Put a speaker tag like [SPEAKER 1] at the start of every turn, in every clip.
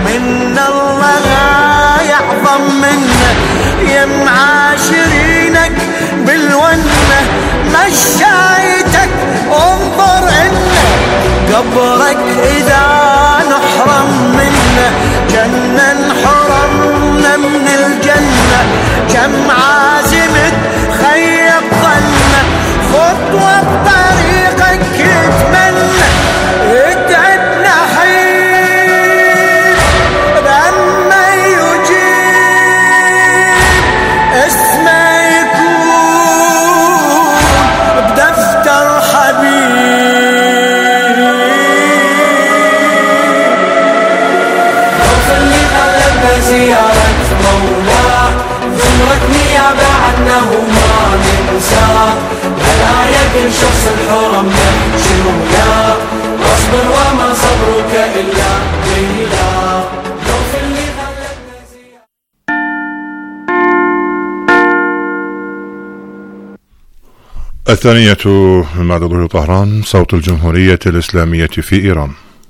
[SPEAKER 1] من الله لا يعظم منه، يا معاشرينك بالونة مشايتك انظر انه قبرك اذا نحرم منه، جنة انحرمنا من الجنة، كم عازمت خيب ظنه، خطوة بطريقك يتمنى، اتعبنا حين بأما يجيب اسمه يكون بدفتر حبيب.
[SPEAKER 2] خوف اللي قلبنا زيارة مولاه، ذمرك نيابة عنه ما ننساه، بلايا كل شخص الحرم نمشي وياه، واصبر وما صبرك إلا بالله. خوف اللي قلبنا زيارة.
[SPEAKER 3] الثانية من بعد ظهور طهران، صوت الجمهورية الإسلامية في إيران.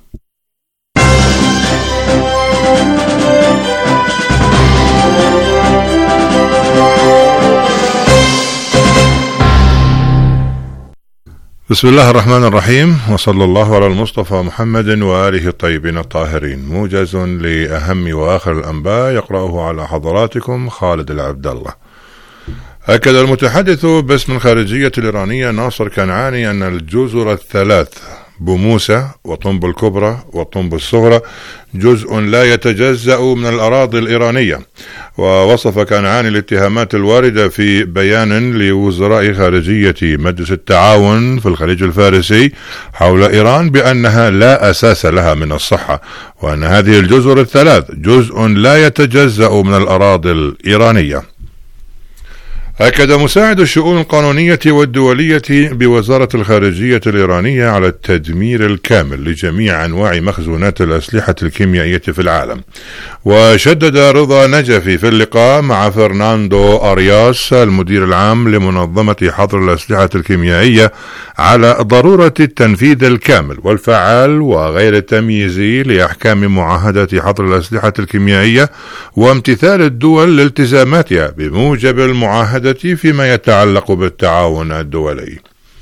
[SPEAKER 3] بسم الله الرحمن الرحيم، وصلى الله على المصطفى محمد وآله الطيبين الطاهرين. موجز لأهم وآخر الأنباء يقرأه على حضراتكم خالد العبد الله. أكد المتحدث باسم الخارجية الإيرانية ناصر كنعاني أن الجزر الثلاث بوموسة وطنب الكبرى وطنب الصغرى جزء لا يتجزأ من الأراضي الإيرانية. ووصف كنعاني الاتهامات الواردة في بيان لوزراء خارجية مجلس التعاون في الخليج الفارسي حول إيران بأنها لا أساس لها من الصحة، وأن هذه الجزر الثلاث جزء لا يتجزأ من الأراضي الإيرانية. أكد مساعد الشؤون القانونية والدولية بوزارة الخارجية الإيرانية على التدمير الكامل لجميع أنواع مخزونات الأسلحة الكيميائية في العالم. وشدد رضا نجفي في اللقاء مع فرناندو أرياس المدير العام لمنظمة حظر الأسلحة الكيميائية على ضرورة التنفيذ الكامل والفعال وغير التمييزي لأحكام معاهدة حظر الأسلحة الكيميائية، وامتثال الدول لالتزاماتها بموجب المعاهدة فيما يتعلق بالتعاون الدولي.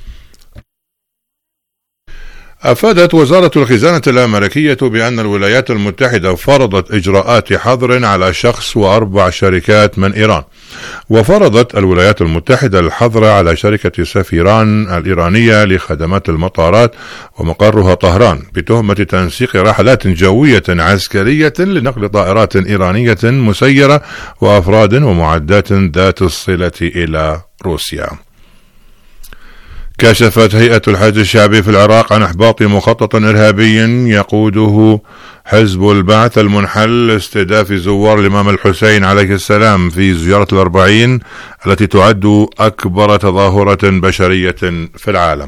[SPEAKER 3] أفادت وزارة الخزانة الأمريكية بأن الولايات المتحدة فرضت إجراءات حظر على شخص و4 شركات من إيران. وفرضت الولايات المتحدة الحظر على شركة سفيران الإيرانية لخدمات المطارات ومقرها طهران بتهمة تنسيق رحلات جوية عسكرية لنقل طائرات إيرانية مسيرة وأفراد ومعدات ذات الصلة إلى روسيا. كشفت هيئة الحج الشعبي في العراق عن إحباط مخطط إرهابي يقوده حزب البعث المنحل لاستهداف زوار الإمام الحسين عليه السلام في زيارة ال40 التي تعد أكبر تظاهرة بشرية في العالم.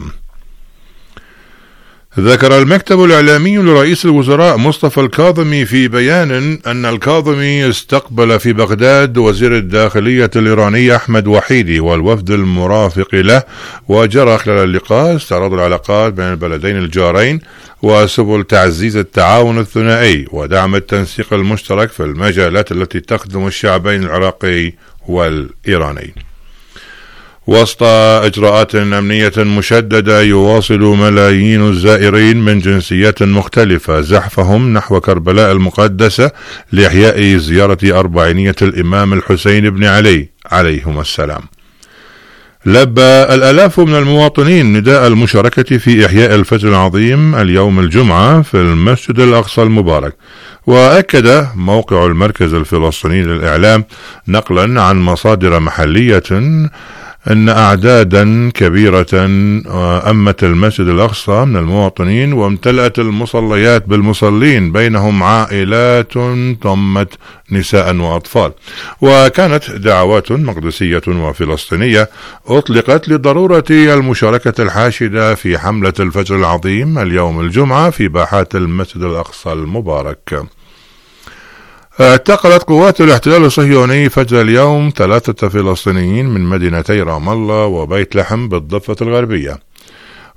[SPEAKER 3] ذكر المكتب الإعلامي لرئيس الوزراء مصطفى الكاظمي في بيان أن الكاظمي استقبل في بغداد وزير الداخلية الإيراني أحمد وحيدي والوفد المرافق له، وجرى خلال اللقاء استعراض العلاقات بين البلدين الجارين وسبل تعزيز التعاون الثنائي ودعم التنسيق المشترك في المجالات التي تخدم الشعبين العراقي والإيراني. وسط إجراءات أمنية مشددة يواصل ملايين الزائرين من جنسيات مختلفة زحفهم نحو كربلاء المقدسة لإحياء زيارة 40 الإمام الحسين بن علي عليهما السلام. لبى الآلاف من المواطنين نداء المشاركة في إحياء الفجر العظيم اليوم الجمعة في المسجد الأقصى المبارك. وأكد موقع المركز الفلسطيني للإعلام نقلا عن مصادر محلية أن أعدادا كبيرة أمت المسجد الأقصى من المواطنين وامتلأت المصليات بالمصلين بينهم عائلات ضمت نساء وأطفال. وكانت دعوات مقدسية وفلسطينية أطلقت لضرورة المشاركة الحاشدة في حملة الفجر العظيم اليوم الجمعة في باحات المسجد الأقصى المبارك. اعتقلت قوات الاحتلال الصهيوني فجر اليوم 3 فلسطينيين من مدينتي رام الله وبيت لحم بالضفة الغربية.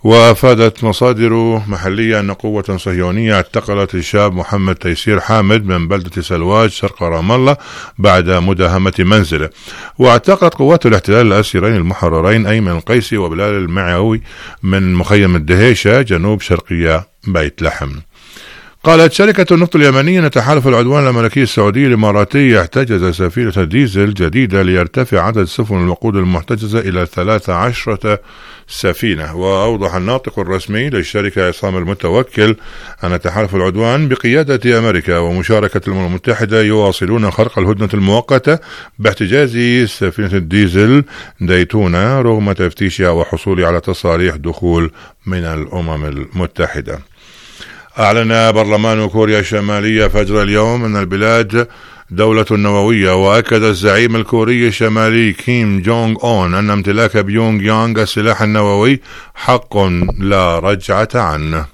[SPEAKER 3] وأفادت مصادر محلية أن قوة صهيونية اعتقلت الشاب محمد تيسير حامد من بلدة سلواج شرق رام الله بعد مداهمة منزله. واعتقلت قوات الاحتلال الأسيرين المحررين أيمن القيسي وبلال المعوي من مخيم الدهيشة جنوب شرقية بيت لحم. قالت شركة النفط اليمنية أن تحالف العدوان الأمريكي السعودي الإماراتي احتجز سفينة ديزل جديدة ليرتفع عدد سفن الوقود المحتجزة إلى 13 سفينة. وأوضح الناطق الرسمي للشركة عصام المتوكل أن تحالف العدوان بقيادة أمريكا ومشاركة الأمم المتحدة يواصلون خرق الهدنة المؤقتة باحتجاز سفينة الديزل ديتونا رغم تفتيشها وحصولها على تصاريح دخول من الأمم المتحدة. أعلن برلمان كوريا الشمالية فجر اليوم أن البلاد دولة نووية، وأكد الزعيم الكوري الشمالي كيم جونغ أون أن امتلاك بيونغ يانغ السلاح النووي حق لا رجعة عنه.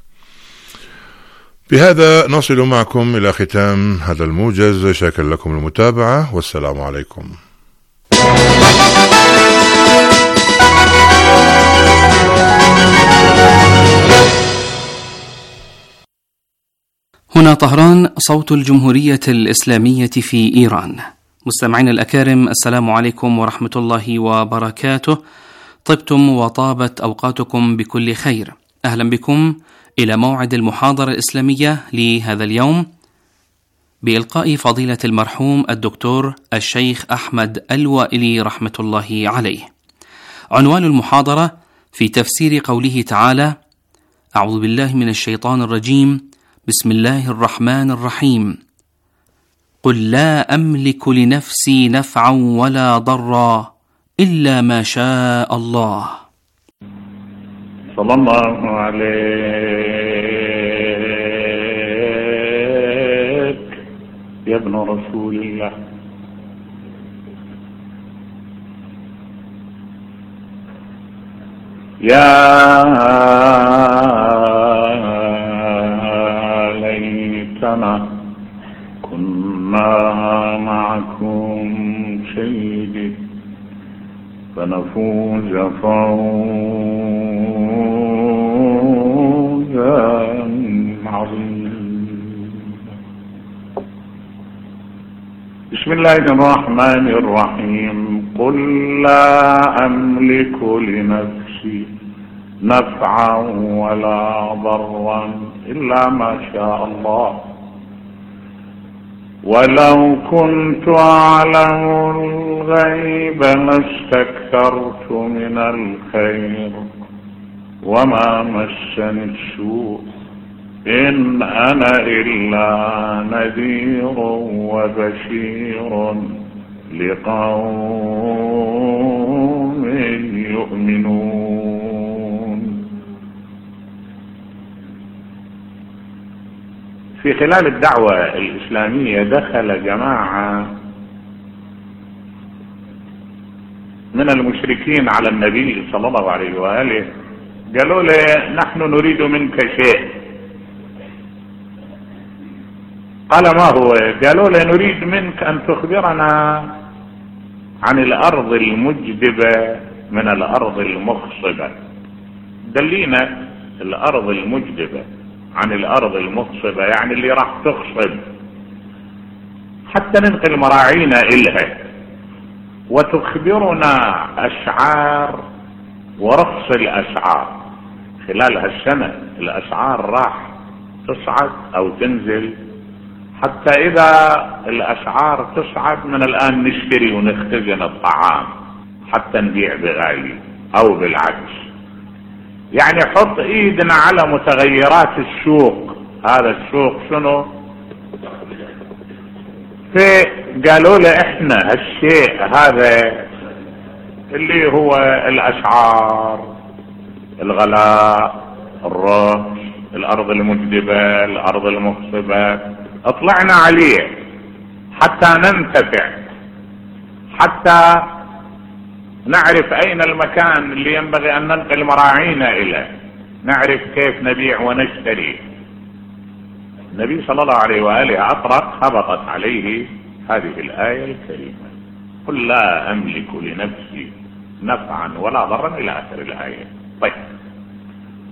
[SPEAKER 3] بهذا نصل معكم إلى ختام هذا الموجز، شاكر لكم المتابعة والسلام عليكم.
[SPEAKER 4] هنا طهران، صوت الجمهورية الإسلامية في إيران. مستمعين الأكارم، السلام عليكم ورحمة الله وبركاته. طبتم وطابت أوقاتكم بكل خير. أهلا بكم إلى موعد المحاضرة الإسلامية لهذا اليوم بإلقاء فضيلة المرحوم الدكتور الشيخ أحمد الوائلي رحمة الله عليه. عنوان المحاضرة في تفسير قوله تعالى: أعوذ بالله من الشيطان الرجيم، بسم الله الرحمن الرحيم، قل لا أملك لنفسي نفعا ولا ضرا إلا ما شاء الله.
[SPEAKER 5] صلى الله عليك يا ابن رسول الله. يا ليتنا كنا معكم سيدي فنفوز فوزا عظيما. بسم الله الرحمن الرحيم. قل لا أملك لنفسي نفعا ولا ضرا إلا ما شاء الله، ولو كنت أعلم الغيب لاستكثرت من الخير وما مسني السوء إن أنا إلا نذير وبشير لقوم يؤمنون. في خلال الدعوة الإسلامية دخل جماعة من المشركين على النبي صلى الله عليه وآله، قالوا له: نحن نريد منك شيء. قال: ما هو؟ قالوا له: نريد منك أن تخبرنا عن الأرض المجدبة من الأرض المخصبة. دلينا الأرض المجدبة عن الأرض المخصبة، يعني اللي راح تخصب، حتى ننقل مراعينا إلها، وتخبرنا أشعار ورخص الأسعار. خلال هالسنة الأسعار راح تصعد أو تنزل، حتى إذا الأسعار تصعد من الآن نشتري ونختزن الطعام حتى نبيع بغالي أو بالعكس. يعني حط ايدنا على متغيرات السوق. هذا السوق شنو؟ فقالوا له: احنا هالشيء هذا اللي هو الاسعار، الغلاء، الرخص، الارض المجدبة، الارض المخصبة، اطلعنا عليه حتى ننتفع، حتى نعرف أين المكان اللي ينبغي أن ننقل مراعينا إليه، نعرف كيف نبيع ونشتري. النبي صلى الله عليه وآله أطرق، هبطت عليه هذه الآية الكريمة: قل لا أملك لنفسي نفعا ولا ضرا إلى آخر الآية. طيب،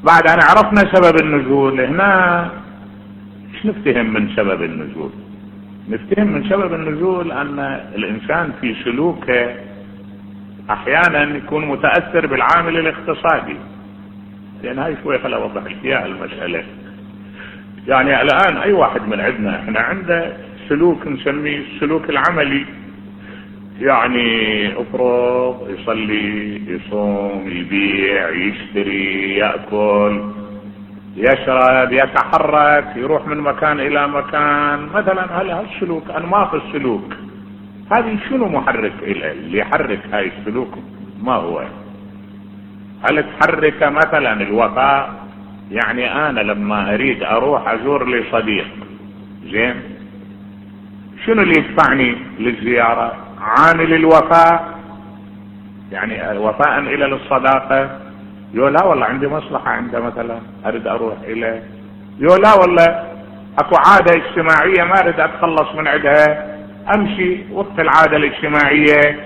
[SPEAKER 5] بعد أن عرفنا سبب النزول، هنا ايش نفتهم من سبب النزول؟ نفتهم من سبب النزول أن الإنسان في سلوكه أحيانا يكون متأثر بالعامل الاقتصادي. لأن هاي شوية خليني أوضح لك إياها المسألة. يعني الآن أي واحد من عندنا احنا عنده سلوك نسميه السلوك العملي، يعني افرض يصلي، يصوم، يبيع، يشتري، يأكل، يشرب، يتحرك، يروح من مكان إلى مكان مثلا. هل هالسلوك أنماط السلوك هذه شنو محرك إليه؟ اللي يحرك هاي السلوك ما هو؟ هل تحرك مثلا الوفاء؟ يعني أنا لما أريد أروح أزور لي صديق، زين، شنو اللي يدفعني للزيارة؟ عامل الوفاء، يعني وفاء إلى الصداقة. يو لا والله عندي مصلحة عنده مثلا أريد أروح إليه. يو لا والله أكو عادة اجتماعية ما أريد أتخلص من عندها، أمشي وقت العادة الاجتماعية.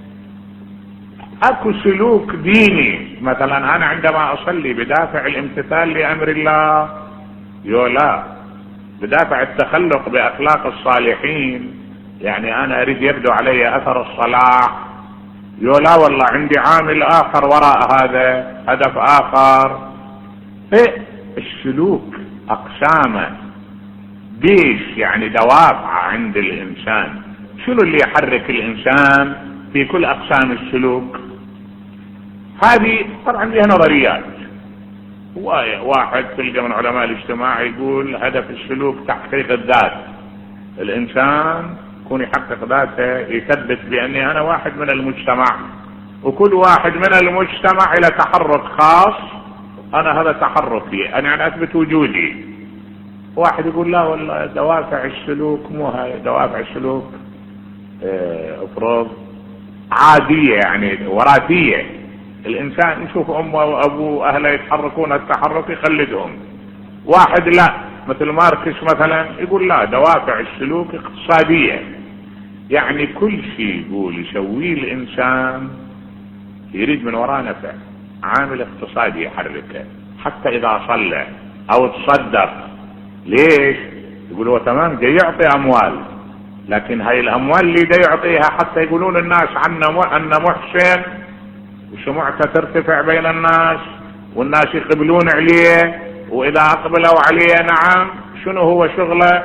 [SPEAKER 5] أكو سلوك ديني مثلا أنا عندما أصلي بدافع الامتثال لأمر الله. يو لا بدافع التخلق بأخلاق الصالحين، يعني أنا أريد يبدو علي أثر الصلاح. يو لا والله عندي عامل آخر وراء هذا، هدف آخر. السلوك أقسامه بيش، يعني دوافع عند الإنسان. شنو اللي يحرك الإنسان في كل أقسام السلوك؟ هذه طبعا لها نظريات. واحد تلقى من علماء الاجتماع يقول هدف السلوك تحقيق الذات. الإنسان يكون يحقق ذاته، يثبت بأني أنا واحد من المجتمع، وكل واحد من المجتمع إلى تحرك خاص. أنا هذا تحركي، أنا يعني أثبت وجودي. واحد يقول لا والله دوافع السلوك مو هاي، دوافع السلوك افرض عادية، يعني وراثية. الإنسان يشوف أمه وأبوه أهله يتحركون التحرك يخلدهم. واحد لا، مثل ماركس مثلا يقول لا دوافع السلوك اقتصادية. يعني كل شيء يقول يسويه الإنسان يريد من وراء نفع، عامل اقتصادي يحركه. حتى إذا صلى أو تصدق، ليش؟ يقول هو تمام جاي يعطي أموال، لكن هاي الأموال اللي دا يعطيها حتى يقولون الناس أن محسن وسمعته ترتفع بين الناس والناس يقبلون عليه، وإذا أقبلوا عليه نعم شنو هو شغله؟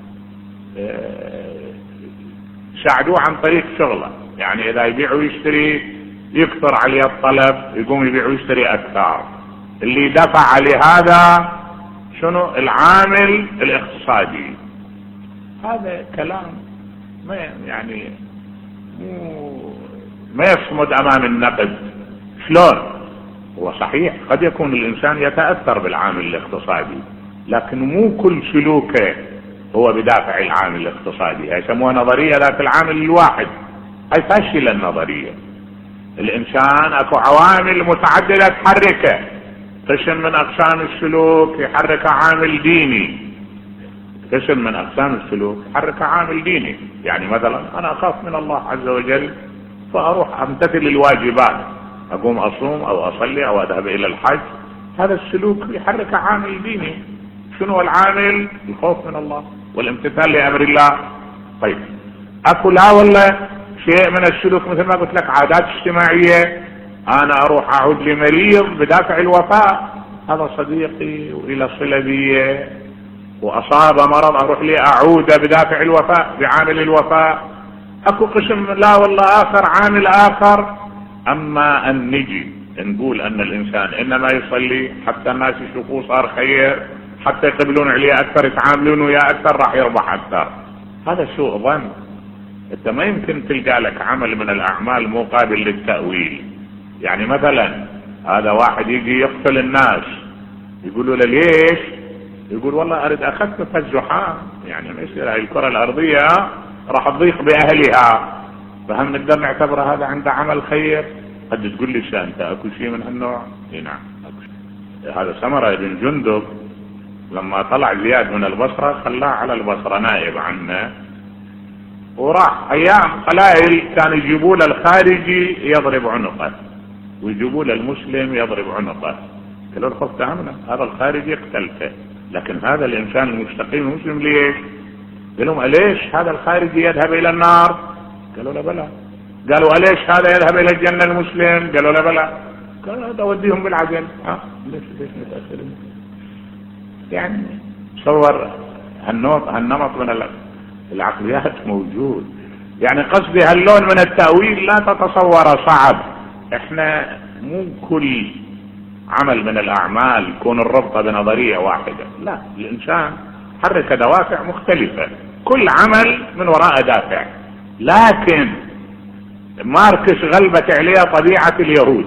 [SPEAKER 5] ساعدوه عن طريق شغله. يعني إذا يبيع ويشتري يكثر عليه الطلب، يقوم يبيع ويشتري أكثر. اللي دفع لهذا شنو؟ العامل الاقتصادي. هذا كلام ما يعني ما يصمد أمام النقد. شلون؟ هو صحيح قد يكون الإنسان يتأثر بالعامل الاقتصادي، لكن مو كل سلوكه هو بدافع العامل الاقتصادي. يسموها نظرية ذات العامل الواحد. هاي فاشلة النظرية. الإنسان أكو عوامل متعددة تحركه. قسم من أقسام السلوك يحرك عامل ديني، قسم من أقسام السلوك يحرك عامل ديني. يعني مثلا أنا أخاف من الله عز وجل فأروح أمتثل الواجبات، أقوم أصوم أو أصلي أو أذهب إلى الحج. هذا السلوك يحرك عامل ديني. شنو العامل؟ الخوف من الله والامتثال لأمر الله. طيب أكو لا ولا شيء من السلوك مثل ما قلت لك عادات اجتماعية. أنا أروح أعود لمريض بدافع الوفاء، هذا صديقي وإلى صلة بي، وأصاب مرض أروح لي أعود بدافع الوفاء بعامل الوفاء. أكو قسم لا والله آخر عامل آخر. أما أن نجي نقول أن الإنسان إنما يصلي حتى الناس يشوفوه صار خير، حتى يقبلون عليه أكثر، يتعاملون وياه أكثر، راح يربح أكثر، هذا سوء ظن. أنت ما يمكن تلقى لك عمل من الأعمال مقابل للتأويل. يعني مثلا هذا واحد يجي يقتل الناس، يقولوا له ليش؟ يقول والله أريد أخفف الزحام. يعني ما يصير هاي الكرة الأرضية راح تضيق بأهلها، فهم نقدر نعتبر هذا عنده عمل خير؟ قد تقول لي أنت أكو شيء من هالنوع؟ نعم. هذا سمرة بن جندب لما طلع زياد من البصرة خلاه على البصرة نائب عنه، وراح أيام قلائل كان يجيبوا له الخارجي يضرب عنقه ويجيبوا له المسلم يضرب عنقه. قالوا له خفت امنه، هذا الخارجي قتلته، لكن هذا الانسان المستقيم المسلم ليش؟ قال لهم أليش هذا الخارجي يذهب الى النار؟ قالوا لا بلى. قالوا أليش هذا يذهب الى الجنه المسلم؟ قالوا لا بلى. قالوا هذا اوديهم بالعدل. ليش متاثرين؟ يعني تصور هالنمط من العقليات موجود. يعني قصدي هاللون من التأويل لا تتصور صعب. احنا مو كل عمل من الاعمال يكون الربط بنظرية واحدة، لا، الانسان حرك دوافع مختلفة، كل عمل من وراء دافع. لكن ماركس غلبت عليه طبيعة اليهود.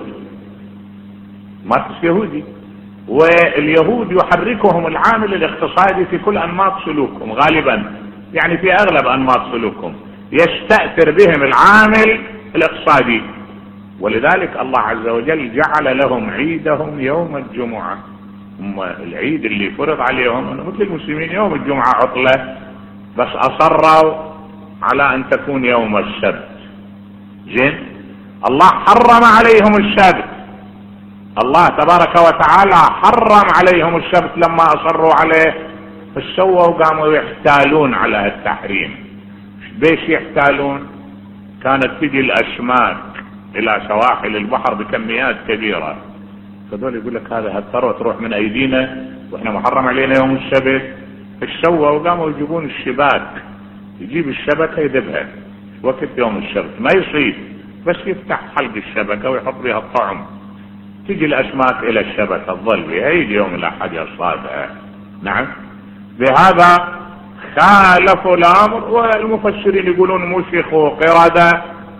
[SPEAKER 5] ماركس يهودي، واليهود يحركهم العامل الاقتصادي في كل انماط سلوكهم غالبا، يعني في اغلب انماط سلوكهم يستأثر بهم العامل الاقتصادي. ولذلك الله عز وجل جعل لهم عيدهم يوم الجمعة. هم العيد اللي فرض عليهم مثل المسلمين يوم الجمعة عطلة، بس اصروا على ان تكون يوم السبت. زين، الله حرم عليهم السبت. الله تبارك وتعالى حرم عليهم السبت لما اصروا عليه، فسووا وقاموا يحتالون على التحريم. بيش يحتالون؟ كانت تجي الاسماك الى سواحل البحر بكميات كبيرة، فدول يقول لك هذا الثروة تروح من ايدينا واحنا محرم علينا يوم السبت. فسووا وقاموا يجيبون الشباك، يجيب الشبكة يذبها وقت يوم السبت، ما يصيد، بس يفتح حلق الشبكة ويحط بها الطعم، تجي الاسماك الى الشبكة تظل بها، يجي يوم الاحد يصطادها. نعم، بهذا خالفوا الامر. والمفسرين يقولون مسخوا قردة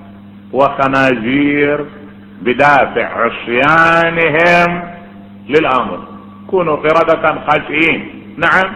[SPEAKER 5] وخنازير بدافع عصيانهم للامر، كونوا قردة خاسئين. نعم،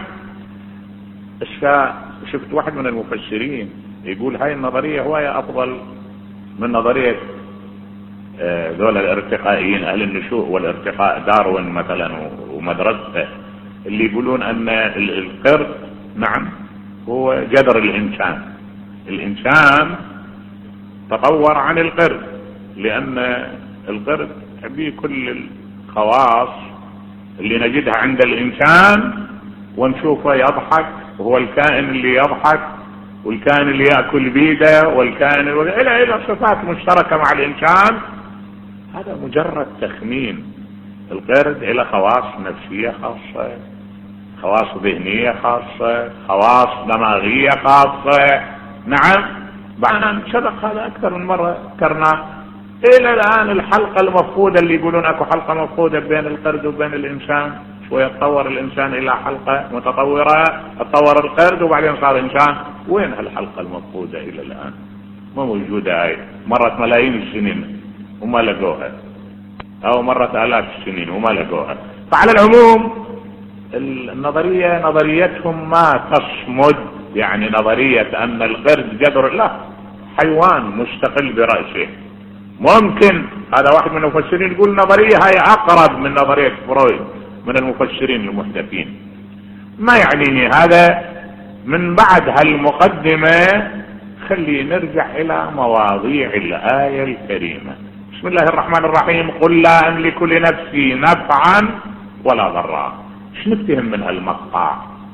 [SPEAKER 5] شفت واحد من المفسرين يقول هاي النظرية هواية افضل من نظرية دول الارتقائيين اهل النشوء والارتقاء، داروين مثلا ومدرسته، اللي يقولون ان القرد نعم هو جذر الانسان. الانسان تطور عن القرد، لان القرد به كل الخواص اللي نجدها عند الانسان، ونشوفه يضحك وهو الكائن اللي يضحك، والكائن اللي يأكل بيده، والكائن الى صفات مشتركة مع الانسان. هذا مجرد تخمين. القرد له خواص نفسية خاصة، خواص ذهنية خاصة، خواص دماغية خاصة. نعم، بعد أن سبق هذا أكثر من مرة ذكرناه. إلى الآن الحلقة المفقودة اللي يقولون أكو حلقة مفقودة بين القرد وبين الإنسان، ويتطور الإنسان إلى حلقة متطورة، تطور القرد وبعدين صار إنسان. وين هالحلقة المفقودة إلى الآن؟ ما موجودة. هاي مرت ملايين السنين وما لقوها، أو مرت آلاف السنين وما لقوها. فعلى العموم النظرية نظريتهم ما تصمد، يعني نظرية أن القرد جذر، لا، حيوان مستقل برأسه. ممكن هذا واحد من المفسرين يقول نظرية هاي أقرب من نظرية فرويد من المفسرين المحدثين. ما يعنيني هذا. من بعد هالمقدمة خلي نرجع إلى مواضيع الآية الكريمة. بسم الله الرحمن الرحيم. قل لا أملك لنفسي نفعا ولا ضرا. ايش نفتهم من هالمقطع؟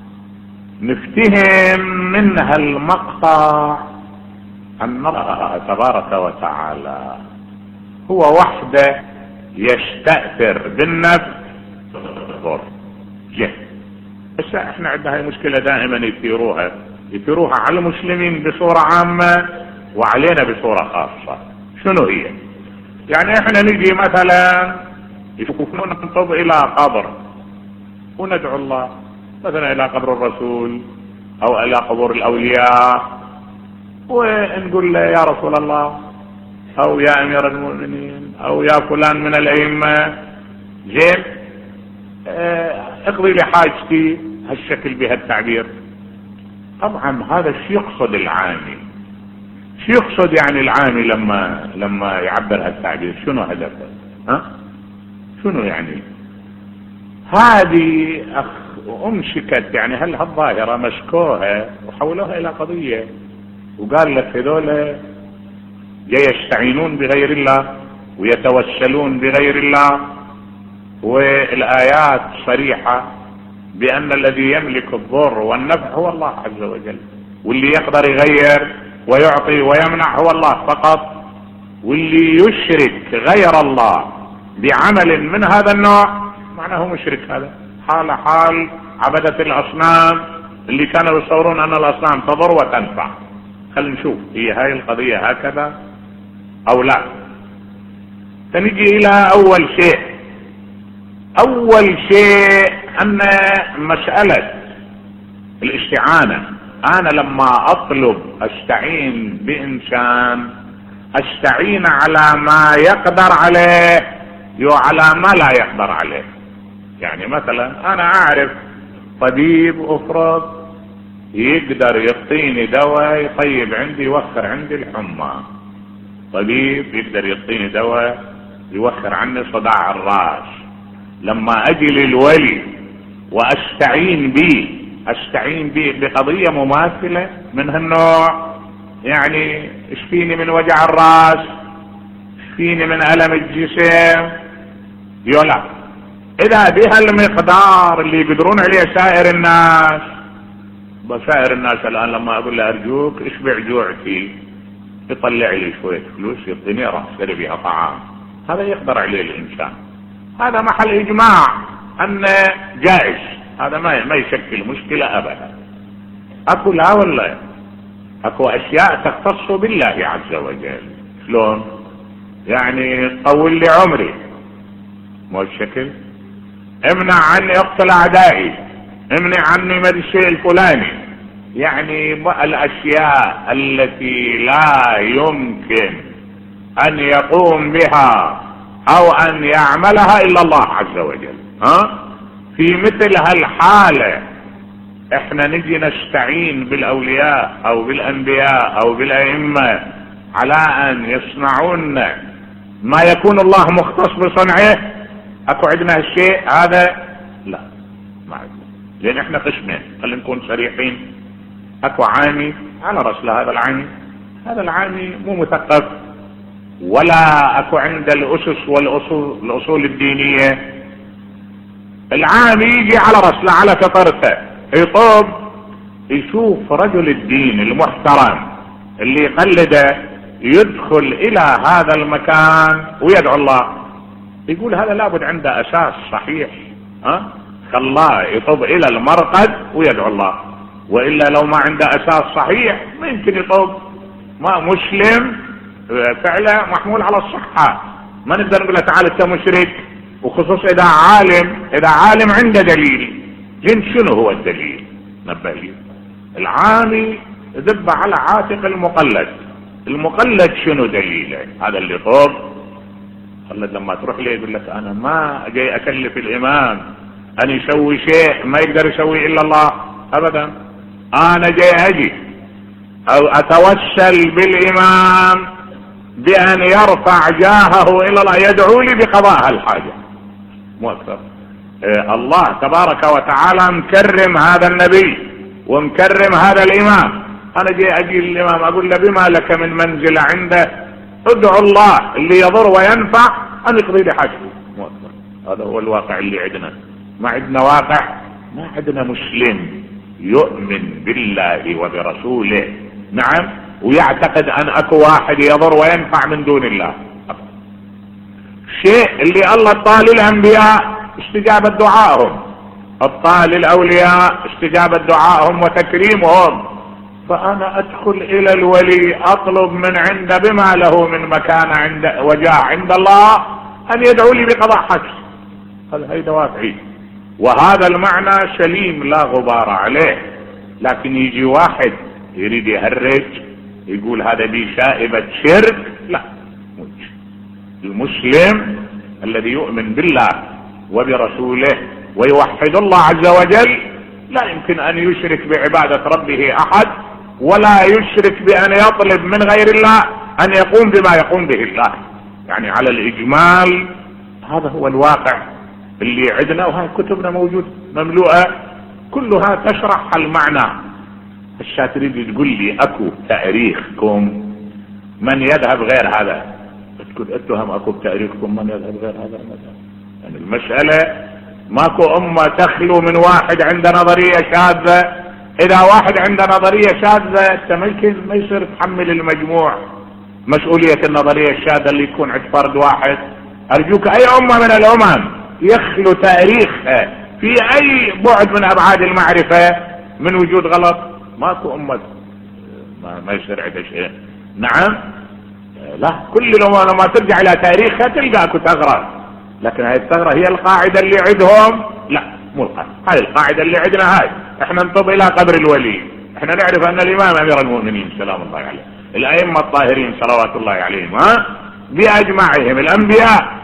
[SPEAKER 5] نفتهم من هالمقطع أن الله تبارك وتعالى هو وحده يستأثر بالنفس والضر. بس احنا عندنا هاي مشكلة دائما يثيروها على المسلمين بصورة عامة وعلينا بصورة خاصة. شنو هي؟ يعني احنا نجي مثلا يشوفون ننطب الى قبر وندعو الله، مثلا الى قبر الرسول او الى قبور الاولياء، ونقول له يا رسول الله او يا امير المؤمنين او يا فلان من الائمة، زين اقضي لي حاجتي، هالشكل بهالتعبير. طبعا هذا الشيء يقصد العامي. شو يقصد يعني العامي لما يعبر هالتعبير؟ شنو هدفه؟ شنو يعني؟ هذه امسكت، يعني هل هالظاهرة مسكوها وحولوها الى قضية، وقال لك هذول يستعينون بغير الله ويتوسلون بغير الله والآيات صريحة بأن الذي يملك الضر والنفع هو الله عز وجل، واللي يقدر يغير ويعطي ويمنع هو الله فقط. واللي يشرك غير الله بعمل من هذا النوع معناه مشرك. هذا حال عبدة الأصنام اللي كانوا يصورون أن الأصنام تضر وتنفع. خلينا نشوف هي هاي القضية هكذا أو لا. فنجي إلى أول شيء أن مسألة الاستعانة. أنا لما أطلب أستعين بإنسان أستعين على ما يقدر عليه وعلى ما لا يقدر عليه. يعني مثلا أنا أعرف طبيب أفرض يقدر يعطيني دواء يطيب عندي يوخر عندي الحمى، طبيب يقدر يعطيني دواء يوخر عني صداع الراس. لما أجي للولي وأستعين به بقضية مماثلة من هالنوع، يعني اشفيني من وجع الراس، اشفيني من ألم الجسم، يلا إذا بها المقدار اللي يقدرون عليه سائر الناس الآن لما أقول له أرجوك اشبع جوعتي يطلع لي شوية فلوس يعطيني راح اشتري بها طعام، هذا يقدر عليه الإنسان. هذا محل إجماع أن جائز، هذا ما يشكل مشكلة أبدا. أكو لا ولا أكو أشياء تختص بالله عز وجل. شلون؟ يعني طول لي عمري مو الشكل، امنع عني اقتل أعدائي، امنع عني من الشيء الفلاني. يعني الأشياء التي لا يمكن أن يقوم بها أو أن يعملها إلا الله عز وجل. في مثل هالحالة احنا نجي نستعين بالأولياء أو بالأنبياء أو بالأئمة على أن يصنعون ما يكون الله مختص بصنعه. أكو عندنا الشيء هذا؟ لا ما عندنا، لأن احنا قسمين. خلينا نكون صريحين. أكو عامي على رأس هذا العامي مو مثقف ولا أكو عند الأسس والأصول الدينية. العامي يجي على رأسه على فطرته يطوب، يشوف رجل الدين المحترم اللي يقلده يدخل إلى هذا المكان ويدعو الله، يقول هذا لابد عنده أساس صحيح. خلاه يطوب إلى المرقد ويدعو الله، وإلا لو ما عنده أساس صحيح ما يمكن يطوب. ما مسلم فعلا محمول على الصحة، ما نقدر نقول له تعال انت مشرك، وخصوص اذا عالم عنده دليل. جن شنو هو الدليل؟ نبه لي. العامي ذب على عاتق المقلد شنو دليله؟ هذا اللي طوب. خلد لما تروح ليه يقول لك انا ما جاي اكلف الامام ان يسوي شيء ما يقدر يسوي الا الله ابدا. انا جاي اجي او اتوسل بالامام بأن يرفع جاهه إلى الله، يدعو لي بقضاء الحاجة مو أكثر. الله تبارك وتعالى مكرم هذا النبي ومكرم هذا الإمام. أنا جاي أجي الإمام أقول له بما لك من منزل عنده، ادعو الله اللي يضر وينفع أن يقضي لي حاجته مو أكثر. هذا هو الواقع اللي عندنا. ما عندنا واقع، ما عندنا مسلم يؤمن بالله وبرسوله نعم ويعتقد ان اكو واحد يضر وينفع من دون الله. شيء اللي الله طال الانبياء استجابة دعائهم، الطال الاولياء استجابة دعائهم وتكريمهم. فانا ادخل الى الولي اطلب من عنده بما له من مكان عند وجاه عند الله ان يدعو لي بقضاء حاجتي. هذا دوافعي، وهذا المعنى سليم لا غبار عليه. لكن يجي واحد يريد يهرج يقول هذا دي شائبة شرك، لا. المسلم الذي يؤمن بالله وبرسوله ويوحد الله عز وجل لا يمكن ان يشرك بعبادة ربه احد، ولا يشرك بان يطلب من غير الله ان يقوم بما يقوم به الله. يعني على الاجمال هذا هو الواقع اللي عندنا، وهي كتبنا موجود مملوءة كلها تشرح المعنى. الشاتريدي تقول لي اكو تاريخكم من يذهب غير هذا، تقول اتهم اكو بتاريخكم من يذهب غير هذا المذهب. يعني المسألة ماكو أمة تخلو من واحد عنده نظرية شاذة. إذا واحد عنده نظرية شاذة أنت ما يصير تحمل المجموع مسؤولية النظرية الشاذة اللي يكون عند فرد واحد. أرجوك أي أمة من الأمم يخلو تاريخها في أي بعد من أبعاد المعرفة من وجود غلط، ماكو أمة ما يصير عندها شيء. نعم، لا، كل الأمم لما ترجع إلى تاريخها تلقاك تغرى، لكن هاي الثغرة هي القاعدة اللي عندهم؟ لا، مو القاعدة، هاي القاعدة اللي عندنا. هاي احنا ننطب إلى قبر الولي. احنا نعرف أن الإمام أمير المؤمنين سلام الله عليه، الأئمة الطاهرين صلوات الله عليهم بأجمعهم، الأنبياء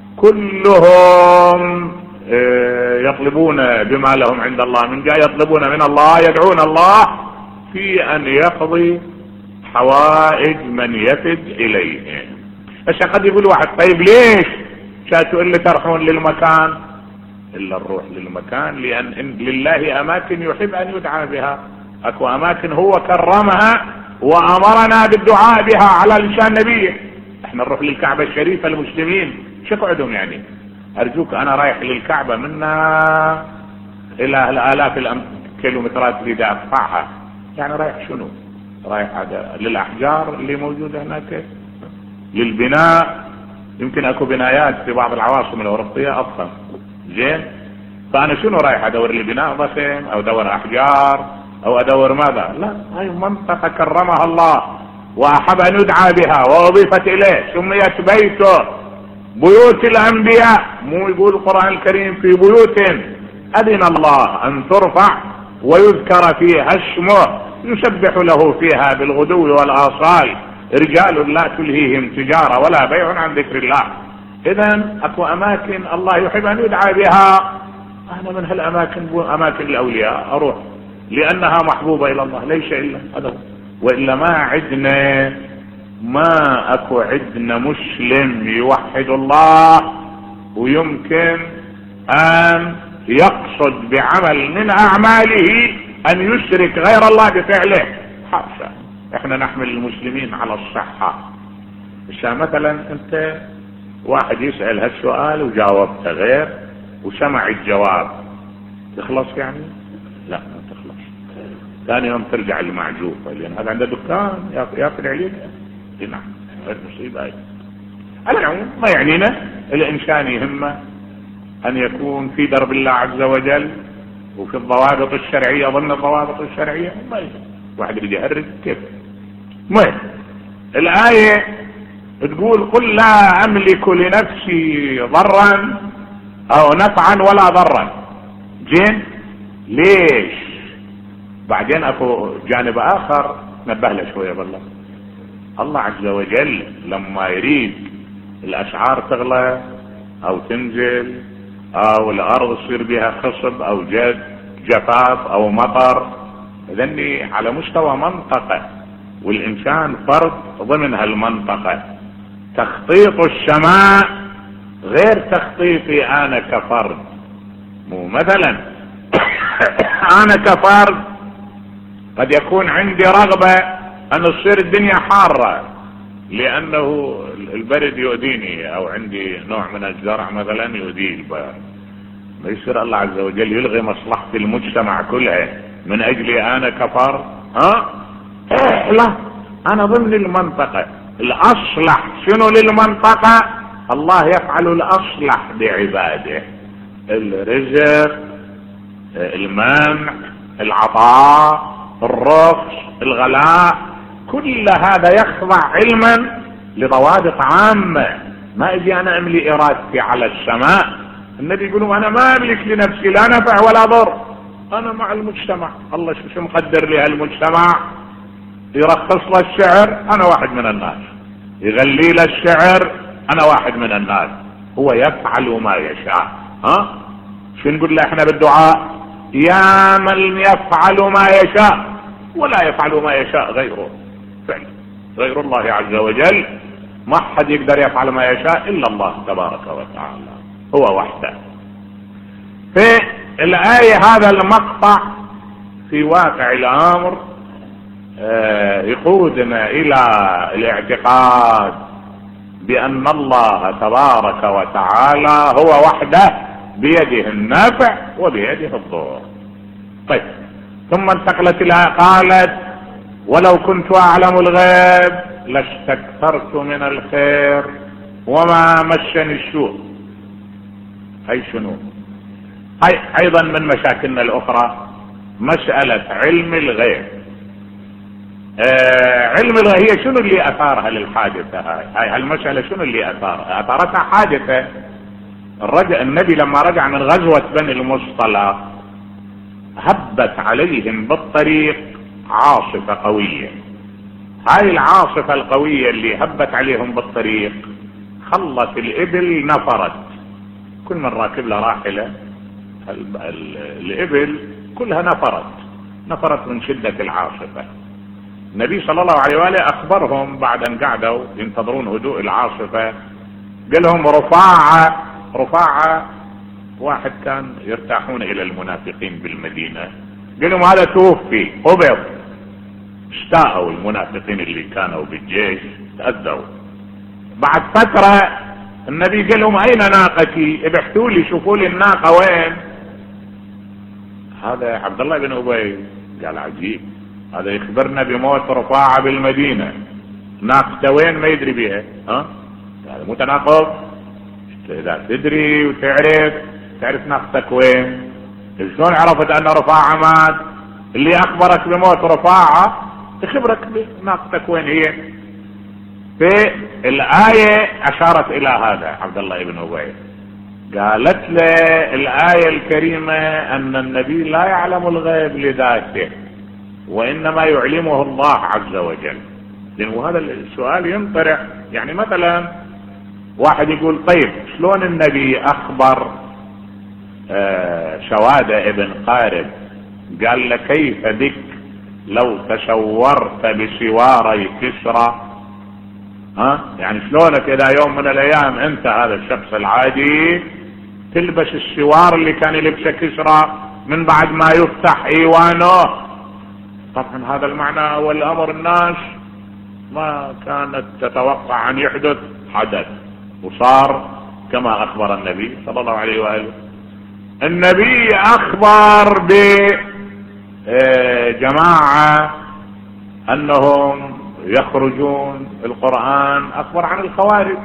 [SPEAKER 5] كلهم يطلبون بما لهم عند الله من جاء، يطلبون من الله، يدعون الله في أن يقضي حوائج من يفد إليهم. بس قد يقول واحد طيب ليش شاتوا اللي تروحون للمكان؟ إلا الروح للمكان لأن لله أماكن يحب أن يدعى بها. أكو أماكن هو كرمها وأمرنا بالدعاء بها على لسان نبيه. احنا نروح للكعبة الشريفة المسلمين شقعدهم يعني؟ أرجوك أنا رايح للكعبة منا إلى الآلاف الكيلومترات اللي دا أقطعها، يعني رايح شنو؟ رايح للأحجار اللي موجودة هناك، للبناء. يمكن أكو بنايات في بعض العواصم الأوروبية أضخم، زين؟ فأنا شنو رايح أدور لي بناء ضخم أو أدور أحجار أو أدور ماذا؟ لا، هاي منطقة كرمها الله وأحب أن يدعى بها وأضيفت إليه، سميت بيته بيوت الأنبياء. مو يقول القرآن الكريم في بيوت أذن الله أن ترفع ويذكر فيها اسمه يسبح له فيها بالغدو والآصال رجال لا تلهيهم تجارة ولا بيع عن ذكر الله. إذن أكو أماكن الله يحب أن يدعى بها. أنا من هالأماكن أماكن الأولياء أروح لأنها محبوبة إلى الله، ليس إلا هذا. وإلا ما أكو عندنا مسلم يوحد الله ويمكن أن يقصد بعمل من أعماله أن يشرك غير الله بفعله. حاشا، احنا نحمل المسلمين على الصحة. مثلا انت واحد يسأل هالسؤال وجاوبته غير وسمع الجواب، تخلص يعني؟ لا، ما تخلص. ثاني يوم ترجع المعجوفة لأن هذا عنده دكان ياكل عليك. نعم، هذه مصيبة. على العموم ما يعنينا، الإنسان يهمه أن يكون في درب الله عز وجل وفي الضوابط الشرعية، ضمن الضوابط الشرعية. ما واحد يجي يهرج كيف؟ مهم. الآية تقول قل لا أملك لنفسي ضرا أو نفعا ولا ضرا. جين ليش؟ بعدين أكو جانب آخر نبه له شوية. بالله الله عز وجل لما يريد الأسعار تغلى أو تنزل أو الأرض يصير بها خصب أو جفاف أو مطر، إذن على مستوى منطقة والإنسان فرد ضمن هالمنطقة. تخطيط السماء غير تخطيطي أنا كفرد. مو مثلا أنا كفرد قد يكون عندي رغبة أن تصير الدنيا حارة لأنه البرد يؤذيني أو عندي نوع من الزرع مثلا يؤذي البرد. ما يصير الله عز وجل يلغي مصلحة المجتمع كلها من أجلي أنا كفرد؟ لا، أنا ضمن المنطقة. الأصلح شنو للمنطقة؟ الله يفعل الأصلح بعباده. الرزق، المنع، العطاء، الرخص، الغلاء، كل هذا يخضع علما لضوابط عامة. ما اجي انا املي ارادتي على السماء. النبي يقولوا انا ما املك لنفسي لا نفع ولا ضر، انا مع المجتمع. الله شو مقدر لي هالمجتمع؟ يرخص له الشعر، انا واحد من الناس. يغلي له الشعر، انا واحد من الناس. هو يفعل ما يشاء. شو نقول له احنا بالدعاء؟ يا من يفعل ما يشاء ولا يفعل ما يشاء غيره. فعلا غير الله عز وجل ما حد يقدر يفعل ما يشاء إلا الله تبارك وتعالى، هو وحده. في الآية هذا المقطع في واقع الأمر يقودنا إلى الاعتقاد بأن الله تبارك وتعالى هو وحده بيده النفع وبيده الضر. طيب، ثم انتقلت إلى قالت: ولو كنت أعلم الغيب لاستكثرت من الخير وما مسني السوء. هي شنو؟ هي أيضا من مشاكلنا الأخرى مسألة علم الغيب. علم الغيب هي شنو اللي أثارها للحادثة؟ هاي المسألة شنو اللي أثارتها حادثة. النبي لما رجع من غزوة بني المصطلق هبت عليهم بالطريق عاصفة قوية. هاي العاصفة القوية اللي هبت عليهم بالطريق خلت الإبل نفرت. كل من راكب له راحلة الإبل كلها نفرت من شدة العاصفة. النبي صلى الله عليه وآله أخبرهم بعد أن قعدوا ينتظرون هدوء العاصفة، قال لهم: رفاعة واحد كان يرتاحون إلى المنافقين بالمدينة، قال لهم هذا توفي قبض. اشتاقوا المنافقين اللي كانوا بالجيش، تأذوا. بعد فترة النبي قال لهم: أين ناقتي؟ ابحثوا لي، شوفوا لي الناقة وين. هذا عبد الله بن أبي قال: عجيب، هذا يخبرنا بموت رفاعة بالمدينة، ناقته وين ما يدري بها. هذا متناقض. إذا تدري وتعرف ناقتك وين، شلون عرفت أن رفاعة مات؟ اللي أخبرك بموت رفاعة يخبرك بناقتك وين هي. في الآية أشارت إلى هذا عبد الله بن أبي، قالت له الآية الكريمة أن النبي لا يعلم الغيب لذاته وإنما يعلمه الله عز وجل. لأنه هذا السؤال ينطرح، يعني مثلا واحد يقول: طيب شلون النبي أخبر شوادة ابن قارب؟ قال له: كيف بك لو تشورت بسواري كسرى؟ يعني شلونك إذا يوم من الأيام أنت هذا الشخص العادي تلبس السوار اللي كان يلبسه كسرى من بعد ما يفتح إيوانه؟ طبعا هذا المعنى والأمر الناس ما كانت تتوقع أن يحدث، حدث وصار كما أخبر النبي صلى الله عليه وآله. النبي أخبر بجماعة أنهم يخرجون. القرآن أخبر عن الخوارج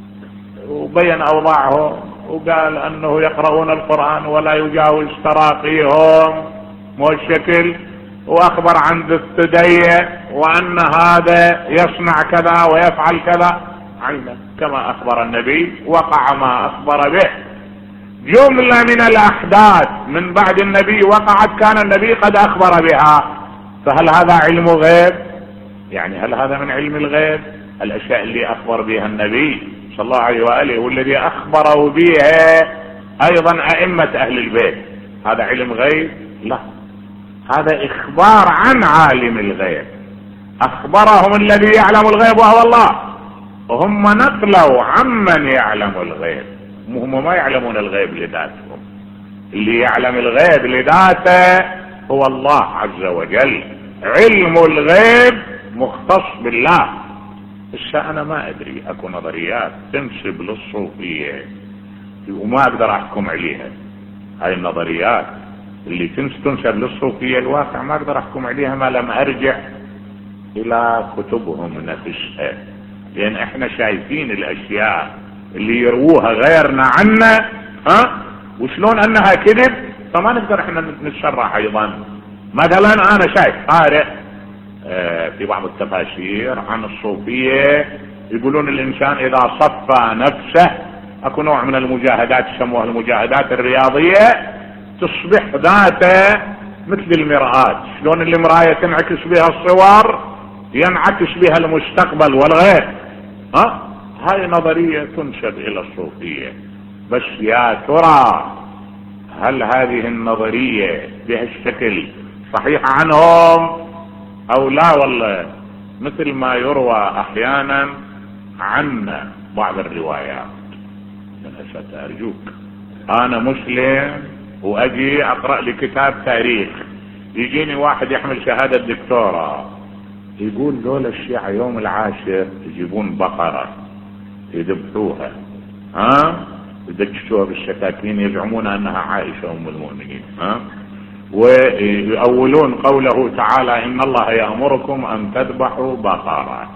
[SPEAKER 5] وبين أوضاعهم وقال أنه يقرؤون القرآن ولا يجاوز تراقيهم مو الشكل، وأخبر عن ذي الثدي وأن هذا يصنع كذا ويفعل كذا عينا كما أخبر النبي، وقع ما أخبر به. جملة من الأحداث من بعد النبي وقعت كان النبي قد أخبر بها، فهل هذا علم غيب؟ يعني هل هذا من علم الغيب؟ الأشياء اللي أخبر بها النبي صلى الله عليه وآله والذي أخبره بها أيضا أئمة أهل البيت، هذا علم غيب؟ لا، هذا إخبار عن عالم الغيب، أخبرهم الذي يعلم الغيب وهو الله، وهم نقلوا عمن يعلم الغيب. هم ما يعلمون الغيب لذاتهم، اللي يعلم الغيب لذاته هو الله عز وجل. علم الغيب مختص بالله. أنا ما أدري، أكو نظريات تنسب للصوفية وما أقدر أحكم عليها. هاي النظريات اللي تنسب للصوفية الواقع ما أقدر أحكم عليها ما لم أرجع إلى كتبهم نفسها، لأن إحنا شايفين الأشياء اللي يرووها غيرنا عنا وشلون أنها كذب، فما نقدر إحنا نتشرح. أيضا مثلا أنا شايف قارئ في بعض التفاسير عن الصوفية يقولون الإنسان إذا صفى نفسه، أكو نوع من المجاهدات يسموها المجاهدات الرياضية، تصبح ذاته مثل المرآة. شلون المراية تنعكس بها الصور ينعكس بها المستقبل والغير. هاي نظرية تنسب إلى الصوفية، بس يا ترى هل هذه النظرية بهالشكل صحيحة عنهم أو لا؟ والله مثل ما يروى أحيانا عنا بعض الروايات. أنا أرجوك، أنا مسلم وأجي أقرأ لي كتاب تاريخ، يجيني واحد يحمل شهادة دكتوراه يقول دول الشيعة يوم العاشر يجيبون بقرة يذبحوها يدجشوها بالشكاكين، يزعمون انها عائشة ام المؤمنين ويؤولون قوله تعالى ان الله يأمركم ان تذبحوا بقرة.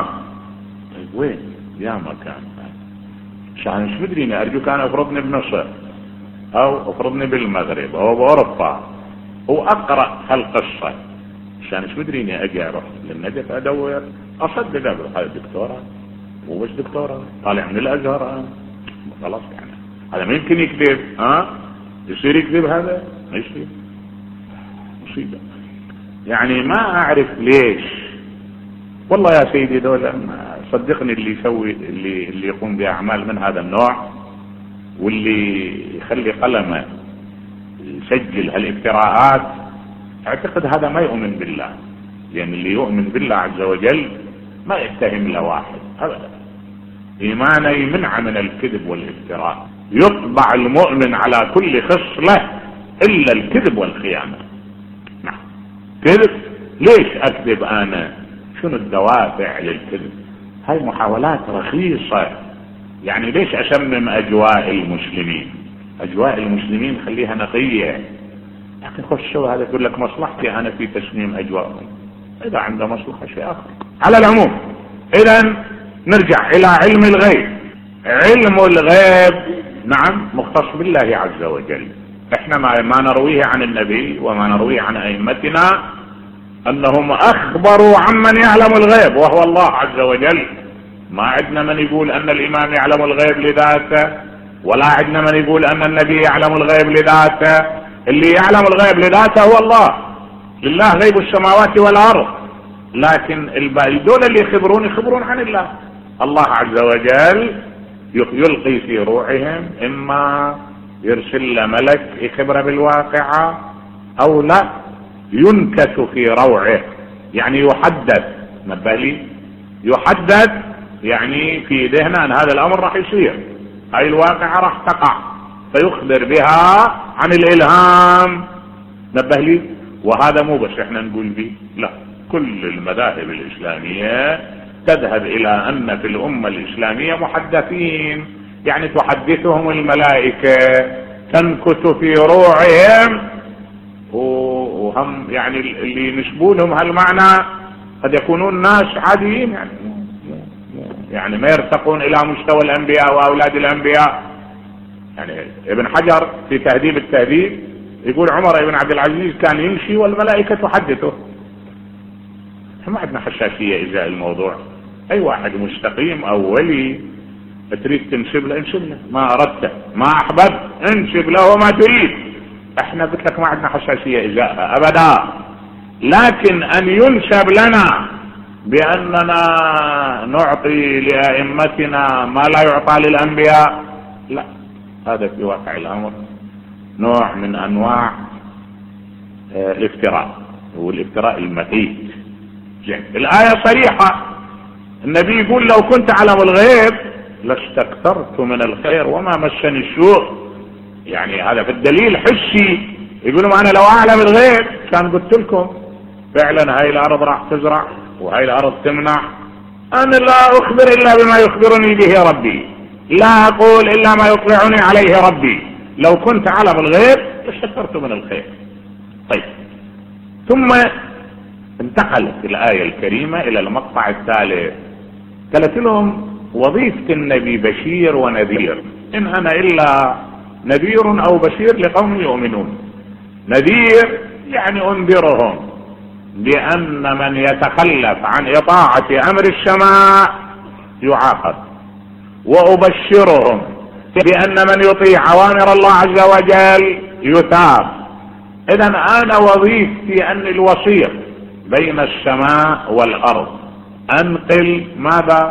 [SPEAKER 5] وين يا مكان عشان مش مدريني، ارجوك انا افرضني بمصر او افرضني بالمغرب او باوروبا واقرأ هالقصة عشان مش مدريني اجي اروح للنجف ادور اصدق ابو هاي دكتورة ومش دكتورة طالع من الازهر خلاص يعني هذا ما يمكن يكذب. يصير يكذب هذا ما يصير، مصيبة. يعني ما اعرف ليش والله يا سيدي دولة، صدقني اللي يسوي اللي يقوم باعمال من هذا النوع واللي يخلي قلمه يسجل هالافتراءات، اعتقد هذا ما يؤمن بالله، لان اللي يؤمن بالله عز وجل ما يتهم الا واحد ابدا، ايمانه يمنع من الكذب والافتراء. يطبع المؤمن على كل خصلة الا الكذب والخيانة. نعم كذب، ليش اكذب انا؟ شنو الدوافع للكذب؟ هاي محاولات رخيصة. يعني ليش اشمم اجواء المسلمين؟ اجواء المسلمين خليها نقية، لكن خشوا هذا يقول لك مصلحتي انا في تسميم اجواءهم، اذا عنده مصلحة شيء اخر. على العموم اذا نرجع الى علم الغيب. علم الغيب نعم مختص بالله عز وجل. احنا ما نرويه عن النبي وما نرويه عن ائمتنا انهم اخبروا عمن يعلم الغيب وهو الله عز وجل. ما عندنا من يقول ان الامام يعلم الغيب لذاته، ولا عندنا من يقول ان النبي يعلم الغيب لذاته. اللي يعلم الغيب لذاته هو الله، لله غيب السماوات والارض، لكن دول اللي يخبرون عن الله. الله عز وجل يلقي في روعهم، اما يرسل له ملك يخبر بالواقعة او لا ينكت في روعه، يعني يحدث. نبالي يحدث يعني في ذهنه ان هذا الامر راح يصير، هاي الواقعة راح تقع، فيخبر بها عن الالهام. نبالي وهذا مو بس احنا نقول به، لا، كل المذاهب الاسلامية تذهب الى ان في الامة الاسلامية محدثين، يعني تحدثهم الملائكة، تنكت في روعهم، وهم يعني اللي ينسبونهم هالمعنى قد يكونون ناس عاديين، يعني ما يرتقون الى مستوى الانبياء واولاد الانبياء. يعني ابن حجر في تهذيب التهذيب يقول عمر بن عبد العزيز كان يمشي والملائكة تحدثه. ما عندنا حساسية ازاء الموضوع، اي واحد مستقيم او ولي تريد تنسب له انسب له، ما اردت ما احببت انسب له ما تريد. احنا قلت لك ما عندنا حساسية ازاءها ابدا، لكن ان ينسب لنا باننا نعطي لائمتنا ما لا يعطى للانبياء، لا، هذا في واقع الامر نوع من انواع الافتراء، والافتراء المقيت. الآية صريحة، النبي يقول لو كنت أعلم الغيب لاستكثرت من الخير وما مسني السوء. يعني هذا في الدليل حسي، يقولوا انا لو اعلم الغيب كان قلت لكم فعلا هاي الارض راح تزرع وهاي الارض تمنع. انا لا اخبر الا بما يخبرني به ربي، لا اقول الا ما يطلعني عليه ربي. لو كنت اعلم الغيب لاستكثرت من الخير. طيب، ثم انتقلت الآية الكريمة إلى المقطع الثالث، قالت لهم وظيفة النبي بشير ونذير، إن أنا إلا نذير أو بشير لقوم يؤمنون. نذير يعني أنذرهم بأن من يتخلف عن إطاعة أمر السماء يعاقب، وأبشرهم بأن من يطيع أوامر الله عز وجل يثاب. إذن أنا وظيفتي أن الوسيط بين السماء والأرض أنقل ماذا؟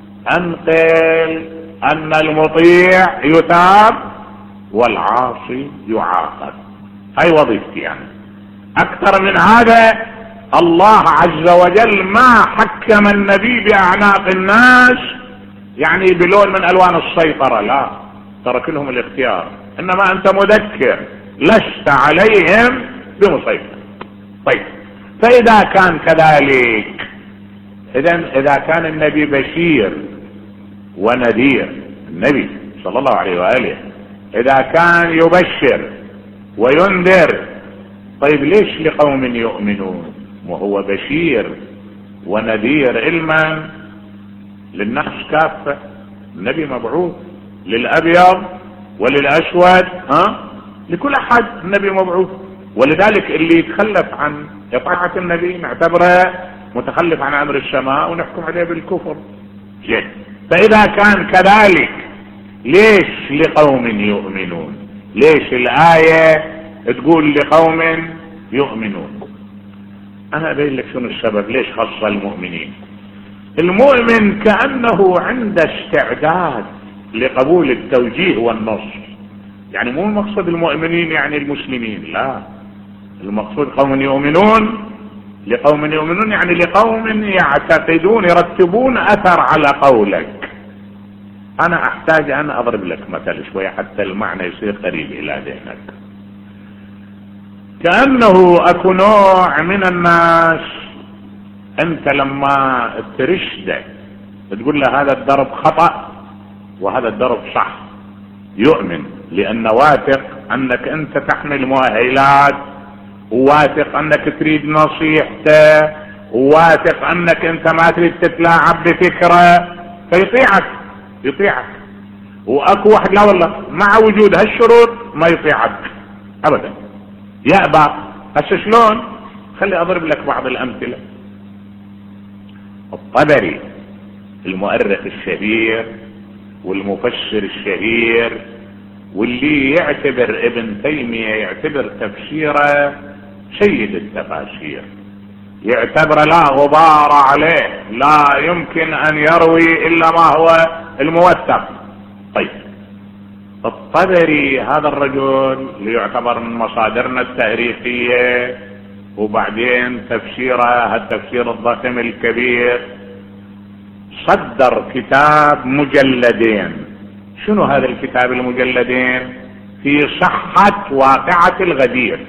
[SPEAKER 5] أنقل أن المطيع يثاب والعاصي يعاقب. هاي وظيفتي يعني. أكثر من هذا الله عز وجل ما حكم النبي بأعناق الناس يعني بلون من ألوان السيطرة، لا، ترك لهم الاختيار، إنما أنت مذكر لست عليهم بمسيطر. طيب، فإذا كان كذلك، إذا كان النبي بشير ونذير. النبي صلى الله عليه وآله إذا كان يبشر وينذر، طيب ليش لقوم يؤمنون وهو بشير ونذير علما للناس كافة؟ النبي مبعوث للأبيض وللأسود، لكل أحد النبي مبعوث. ولذلك اللي يتخلف عن إطاعة النبي نعتبره متخلف عن أمر السماء ونحكم عليه بالكفر. فإذا كان كذلك ليش لقوم يؤمنون؟ ليش الآية تقول لقوم يؤمنون؟ أنا أبين لك شنو السبب ليش خص المؤمنين. المؤمن كأنه عنده استعداد لقبول التوجيه والنص. يعني مو المقصود المؤمنين يعني المسلمين، لا، المقصود قوم يؤمنون. لقوم يؤمنون يعني لقوم يعتقدون يرتبون أثر على قولك. أنا أحتاج أن أضرب لك مثل شوية حتى المعنى يصير قريب إلى ذهنك. كأنه أكو نوع من الناس أنت لما ترشده تقول له هذا الدرب خطأ وهذا الدرب صح، يؤمن لأن واثق أنك أنت تحمل مؤهلات، وواثق أنك تريد نصيحته، وواثق أنك أنت ما تريد تتلاعب بفكرة، يطيعك. وأكو واحد لا والله مع وجود هالشروط ما يطيعك أبدا، يأبى. هسه شلون؟ خلي أضرب لك بعض الأمثلة. الطبري المؤرخ الشهير والمفسر الشهير، واللي يعتبر ابن تيمية يعتبر تفسيره سيد التفاسير، يعتبر لا غبار عليه، لا يمكن أن يروي إلا ما هو الموثق. طيب الطبري هذا الرجل اللي يعتبر من مصادرنا التاريخية، وبعدين تفسيره التفسير الضخم الكبير، صدر كتاب مجلدين. شنو هذا الكتاب المجلدين؟ في صحة واقعة الغدير.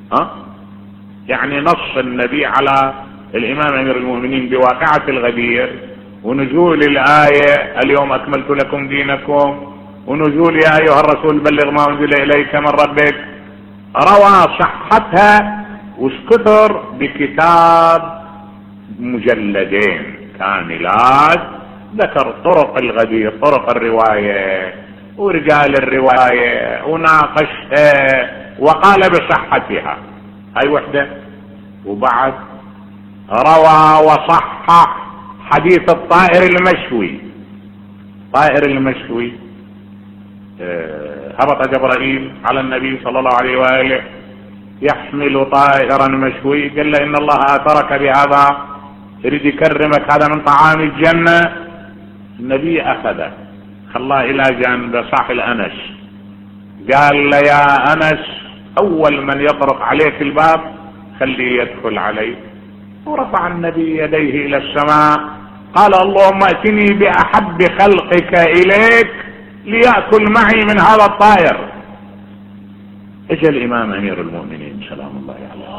[SPEAKER 5] يعني نص النبي على الإمام أمير المؤمنين بواقعة الغدير، ونزول الآية اليوم أكملت لكم دينكم، ونزول يا أيها الرسول بلغ ما أنزل إليك من ربك. روى صحتها واسكثر بكتاب مجلدين كاملات، ذكر طرق الغدير، طرق الرواية ورجال الرواية، وناقشها وقال بصحتها. هاي وحدة. وبعد روى وصحح حديث الطائر المشوي. طائر المشوي، هبط جبرائيل على النبي صلى الله عليه وآله يحمل طائرا مشوي، قال له إن الله آثرك بهذا، يريد يكرمك، هذا من طعام الجنة. النبي أخذه خلاه إلى جانب صاح الأنس، قال له يا أنس أول من يطرق عليك الباب خليه يدخل عليك. ورفع النبي يديه إلى السماء قال اللهم ائتني بأحب خلقك إليك ليأكل معي من هذا الطائر. اجى الإمام أمير المؤمنين سلام الله عليه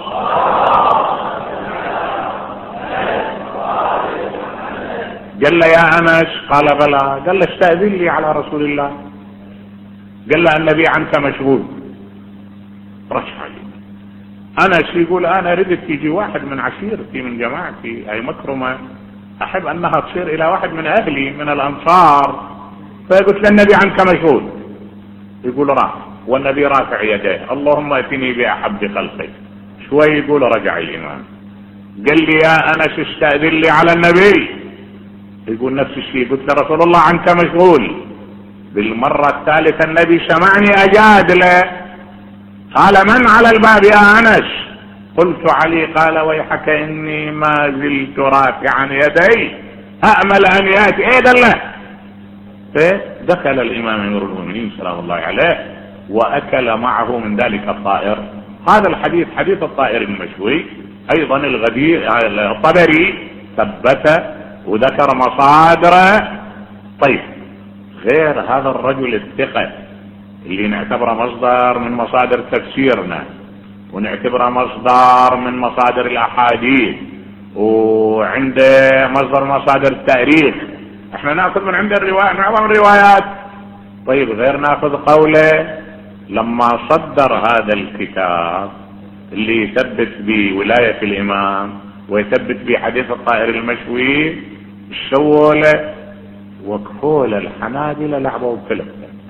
[SPEAKER 5] قال له يا أنس، قال بلى، قال له استأذن لي على رسول الله، قال له النبي عنك مشغول. رشح لي أنس يقول أنا ردت تيجي واحد من عشيرتي من جماعتي، أي مكرمة أحب أنها تصير إلى واحد من أهلي من الأنصار، فقلت للنبي عنك مشغول. يقول راح، والنبي رافع يديه اللهم ائتني بأحب خلقك. شوي يقول رجع الإمام قال لي يا أنس استأذن لي على النبي. يقول نفس الشيء، قلت لرسول الله عنك مشغول. بالمرة الثالثة النبي سمعني أجاد له، قال من على الباب يا أنس؟ قلت علي. قال ويحك إني ما زلت رافعا يدي أأمل أن يأتي. إيه دله؟ فدخل الإمام أمير المؤمنين سلام الله عليه وأكل معه من ذلك الطائر. هذا الحديث حديث الطائر المشوي أيضا الطبري ثبت وذكر مصادره. طيب غير هذا الرجل الثقة اللي نعتبره مصدر من مصادر تفسيرنا، ونعتبره مصدر من مصادر الأحاديث، وعنده مصدر مصادر التاريخ، احنا ناخذ من عند الرواية معظم الروايات. طيب غير ناخذ قوله لما صدر هذا الكتاب اللي يثبت بولاية الامام ويثبت بحديث الطائر المشوي، سووا له وقفوا له الحنابلة لعبوا بفلم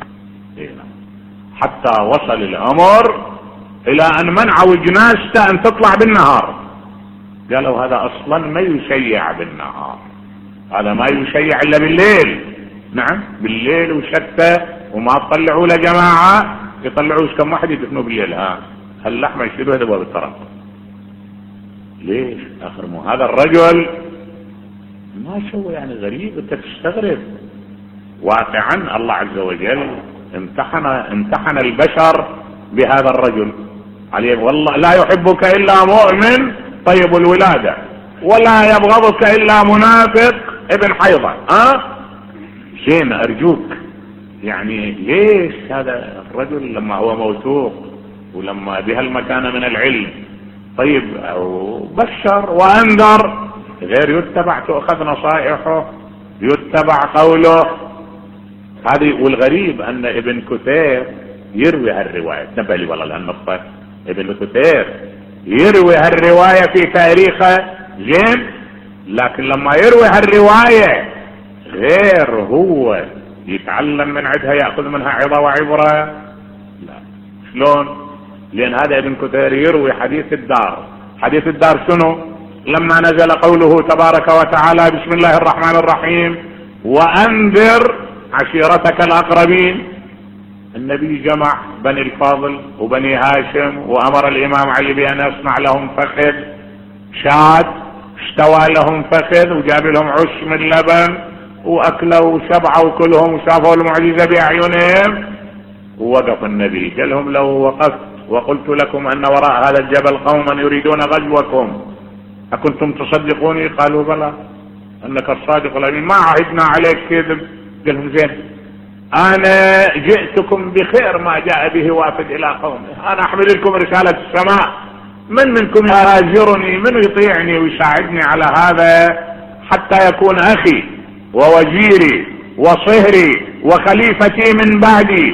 [SPEAKER 5] حتى وصل الامر الى ان منعوا جنازته ان تطلع بالنهار. قالوا هذا اصلا ما يشيع بالنهار، هذا ما يشيع الا بالليل. نعم بالليل وشتى، وما تطلعوا له جماعة يطلعوا كم واحد يدفنوا بالليل. اللحمة يشيلوها دبوا بالطرف. ليش اخر مو هذا الرجل ما سوى يعني غريب، انت تستغرب. واقعا الله عز وجل امتحن البشر بهذا الرجل عليه، والله لا يحبك الا مؤمن طيب الولادة ولا يبغضك الا منافق ابن حيضة. زين ارجوك يعني ليش هذا الرجل لما هو موثوق ولما بهالمكانة من العلم طيب بشر وانذر، غير يتبع تؤخذ نصائحه يتبع قوله هذه. والغريب ان ابن كثير يروي هالرواية، تنبه لي والله لهالنقطة، ابن كثير يروي هالرواية في تاريخه زين، لكن لما يروي هالرواية غير هو يتعلم من عندها يأخذ منها عظة وعبرة. لا شلون؟ لأن هذا ابن كثير يروي حديث الدار. حديث الدار شنو؟ لما نزل قوله تبارك وتعالى بسم الله الرحمن الرحيم وأنذر عشيرتك الأقربين، النبي جمع بني الفاضل وبني هاشم وأمر الإمام علي بأن يصنع لهم فخذ شاد، اشتوى لهم فخذ وجاب لهم عش من لبن وأكلوا وشبعوا كلهم وشافوا المعجزة بأعينهم. ووقف النبي قال لهم لو وقفت وقلت لكم أن وراء هذا الجبل قوما يريدون غزوكم أكنتم تصدقوني؟ قالوا بلى أنك الصادق الأمين ما عهدنا عليك كذب. قال لهم زين أنا جئتكم بخير ما جاء به وافد إلى قومه، أنا أحمل لكم رسالة السماء، من منكم يهاجرني، من يطيعني ويساعدني على هذا حتى يكون أخي ووزيري وصهري وخليفتي من بعدي.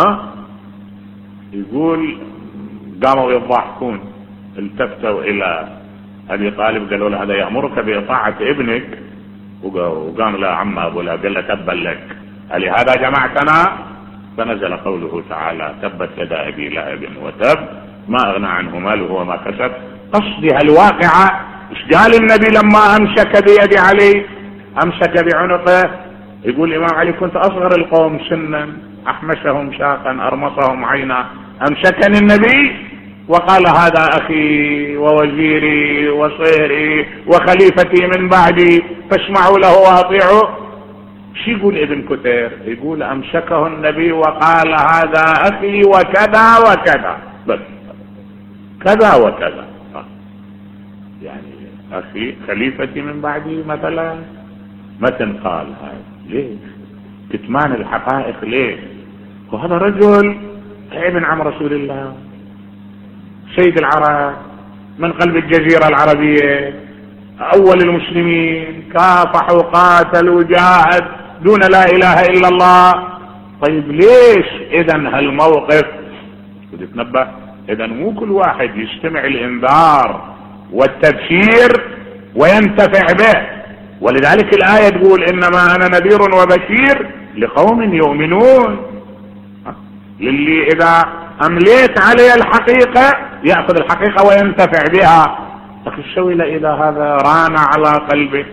[SPEAKER 5] يقول قاموا يضحكون، التفتوا إلى أبي طالب قالوا له هذا يأمرك بإطاعة ابنك، وقام له عم أبو لهب قال له تبا لك ألهذا جمعتنا؟ فنزل قوله تعالى تبت يدا أبي لهب وتب ما أغنى عنه ماله وما كسب. قصدها الواقعة. ايش قال النبي لما أمسك بيد علي؟ أمسك بعنقه. يقول الإمام علي كنت أصغر القوم سنا، أحمسهم شاقا أرمصهم عينا، أمسكني النبي وقال هذا أخي ووزيري وصهري وخليفتي من بعدي فاسمعوا له وأطيعوا. شو يقول ابن كثير؟ يقول أمسكه النبي وقال هذا أخي وكذا وكذا، بس كذا وكذا، يعني أخي خليفتي من بعدي مثلا متن قال هاي. ليش؟ كتمان الحقائق ليه؟ وهذا رجل ابن عم رسول الله سيد العرب من قلب الجزيرة العربية، أول المسلمين، كافح وقاتل وجاهد دون لا إله إلا الله. طيب ليش إذن هالموقف؟ تتنبه إذن مو كل واحد يستمع الإنذار والتبشير وينتفع به، ولذلك الآية تقول إنما أنا نذير وبشير لقوم يؤمنون، للي إذا أمليت عليه الحقيقة يأخذ الحقيقة وينتفع بها. لكن شو إذا هذا ران على قلبه؟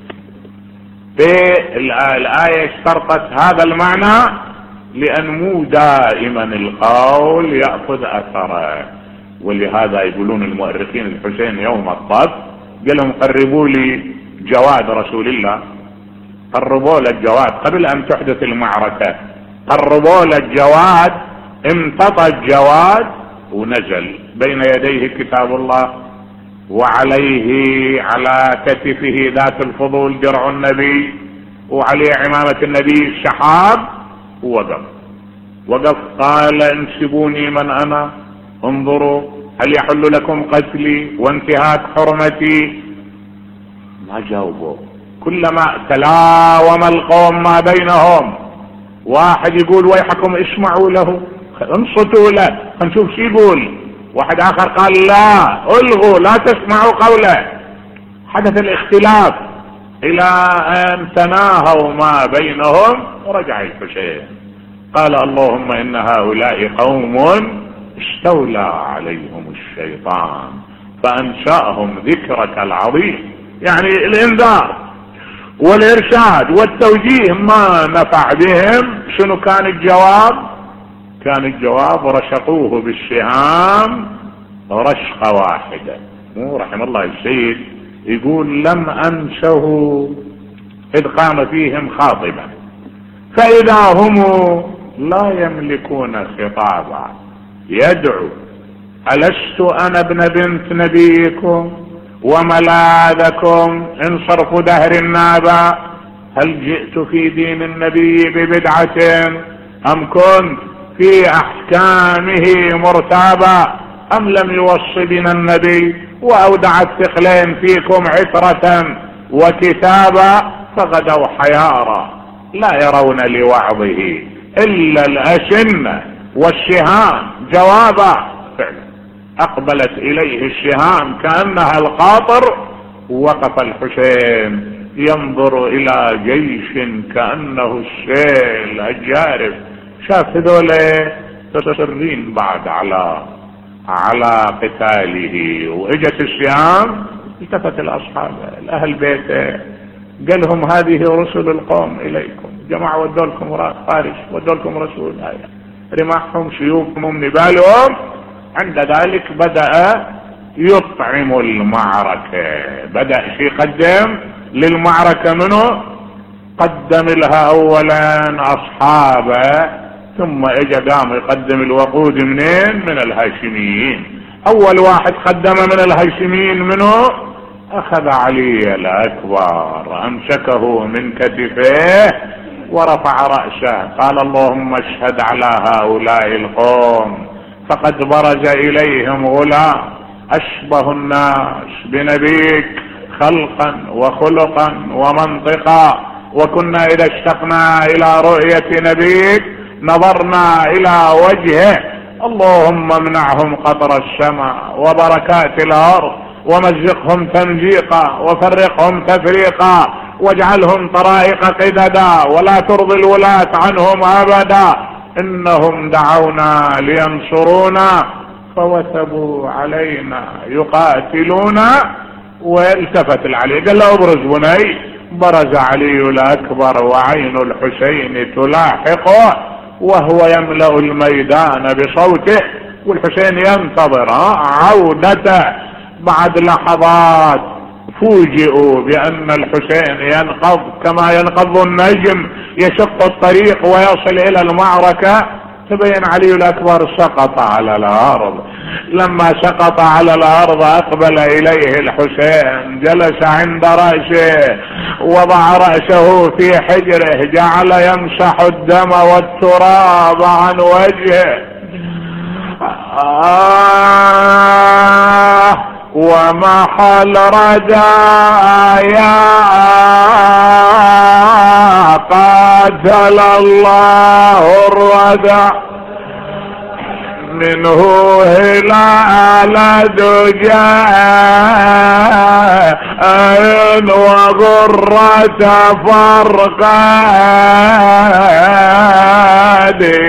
[SPEAKER 5] الآية اشترطت هذا المعنى لأن مو دائما القول يأخذ أثره، ولهذا يقولون المؤرخين الحسين يوم الطب قال لهم قربوا لي جواد رسول الله، قربوا له الجواد قبل أن تحدث المعركة، قربوا له الجواد، امتطى الجواد ونزل بين يديه كتاب الله وعليه على كتفه ذات الفضول درع النبي وعليه عمامة النبي الشحاب. وقف قال انسبوني من أنا، انظروا هل يحل لكم قتلي وانتهاك حرمتي؟ ما جاوبوا. كلما تلاوم القوم ما بينهم، واحد يقول ويحكم اسمعوا له، انصتوا له نشوف شو يقول، واحد اخر قال لا الغوا لا تسمعوا قوله. حدث الاختلاف الى ان تناهوا ما بينهم، ورجع الحسين قال اللهم ان هؤلاء قوم استولى عليهم الشيطان فانشأهم ذكرك العظيم. يعني الانذار والارشاد والتوجيه ما نفع بهم. شنو كان الجواب؟ كان الجواب رشقوه بالسهام رشقة واحدة. رحم الله السيد يقول لم أنشه إذ قام فيهم خاطبا فإذا هم لا يملكون خطابا يدعو ألست أنا ابن بنت نبيكم وملاذكم إن صرف دهر النابا هل جئت في دين النبي ببدعة أم كنت في أحكامه مرتابا أم لم يوصي بنا النبي وأودع الثقلين فيكم عترة وكتابا فغدوا حيارى لا يرون لوعظه إلا الأشنة والشهام جوابا. فعلا أقبلت إليه الشهام كأنها القاطر، وقف الحسين ينظر إلى جيش كأنه السيل الجارف، شاف هذول تصرين بعد على قتاله، واجت الشهام التفت الأصحاب الأهل بيته قال لهم هذه رسل القوم إليكم، جماعة ودوا لكم فارس ودوا لكم رسول، رماحهم سيوفهم نبالهم. عند ذلك بدأ يطعم المعركة، بدأ يقدم للمعركة منه، قدم لها أولا أصحابه ثم اجى قام يقدم الوقود منين؟ من الهاشميين. أول واحد قدم من الهاشميين منه أخذ علي الأكبر أمسكه من كتفيه ورفع رأسه قال اللهم اشهد على هؤلاء القوم فقد برز إليهم غلام أشبه الناس بنبيك خلقا وخلقا ومنطقا، وكنا إذا اشتقنا إلى رؤية نبيك نظرنا إلى وجهه. اللهم امنعهم قطر السماء وبركات الأرض ومزقهم تمزيقا وفرقهم تفريقا واجعلهم طرائق قددا ولا ترضي الولاة عنهم أبدا إنهم دعونا لينصرونا فوثبوا علينا يقاتلونا. والتفت العلي قال له ابرز بني، برز علي الأكبر وعين الحسين تلاحقه وهو يملأ الميدان بصوته، والحسين ينتظر عودته. بعد لحظات فوجئوا بأن الحسين ينقض كما ينقض النجم يشق الطريق ويصل إلى المعركة. تبين علي الأكبر سقط على الأرض، لما سقط على الأرض أقبل إليه الحسين جلس عند رأسه وضع رأسه في حجره جعل يمسح الدم والتراب عن وجهه. ومحل رجايا قاتل الله الردى منه هلال دجاء وغرة فرقادي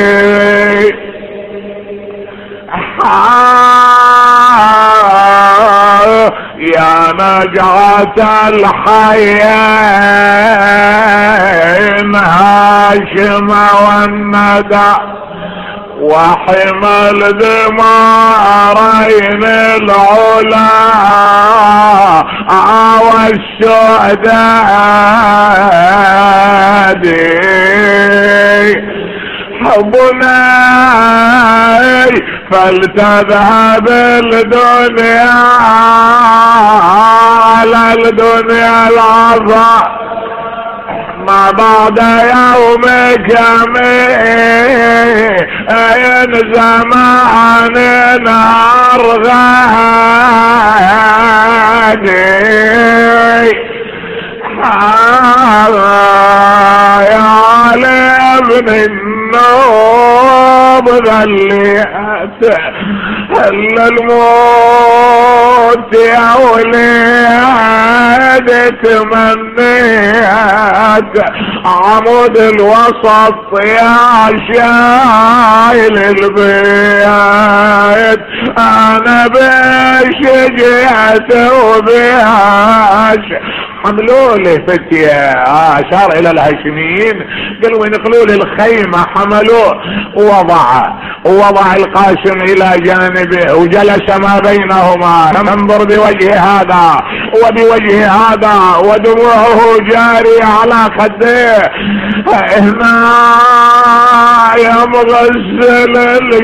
[SPEAKER 5] يا نجعة الحيين هاشم والندى وحمل ذمارين العلا والسعداء حبنا فلتذهب الدنيا على الدنيا العظى ما بعد يومك من زمان نار غادي يا علي ابن النوب ذليت هل الموت يا ولاد تمنيت عمود الوسط يا شايل البيت انا بشجعت وبياش حملوا لي فتية اشار الى الهاشميين قالوا ينقلوا لي الخيمة حملوه ووضع القاسم الى جانبه وجلس ما بينهما ينظر بوجه هذا وبوجه هذا ودموعه جاري على خديه هنا يا مغسل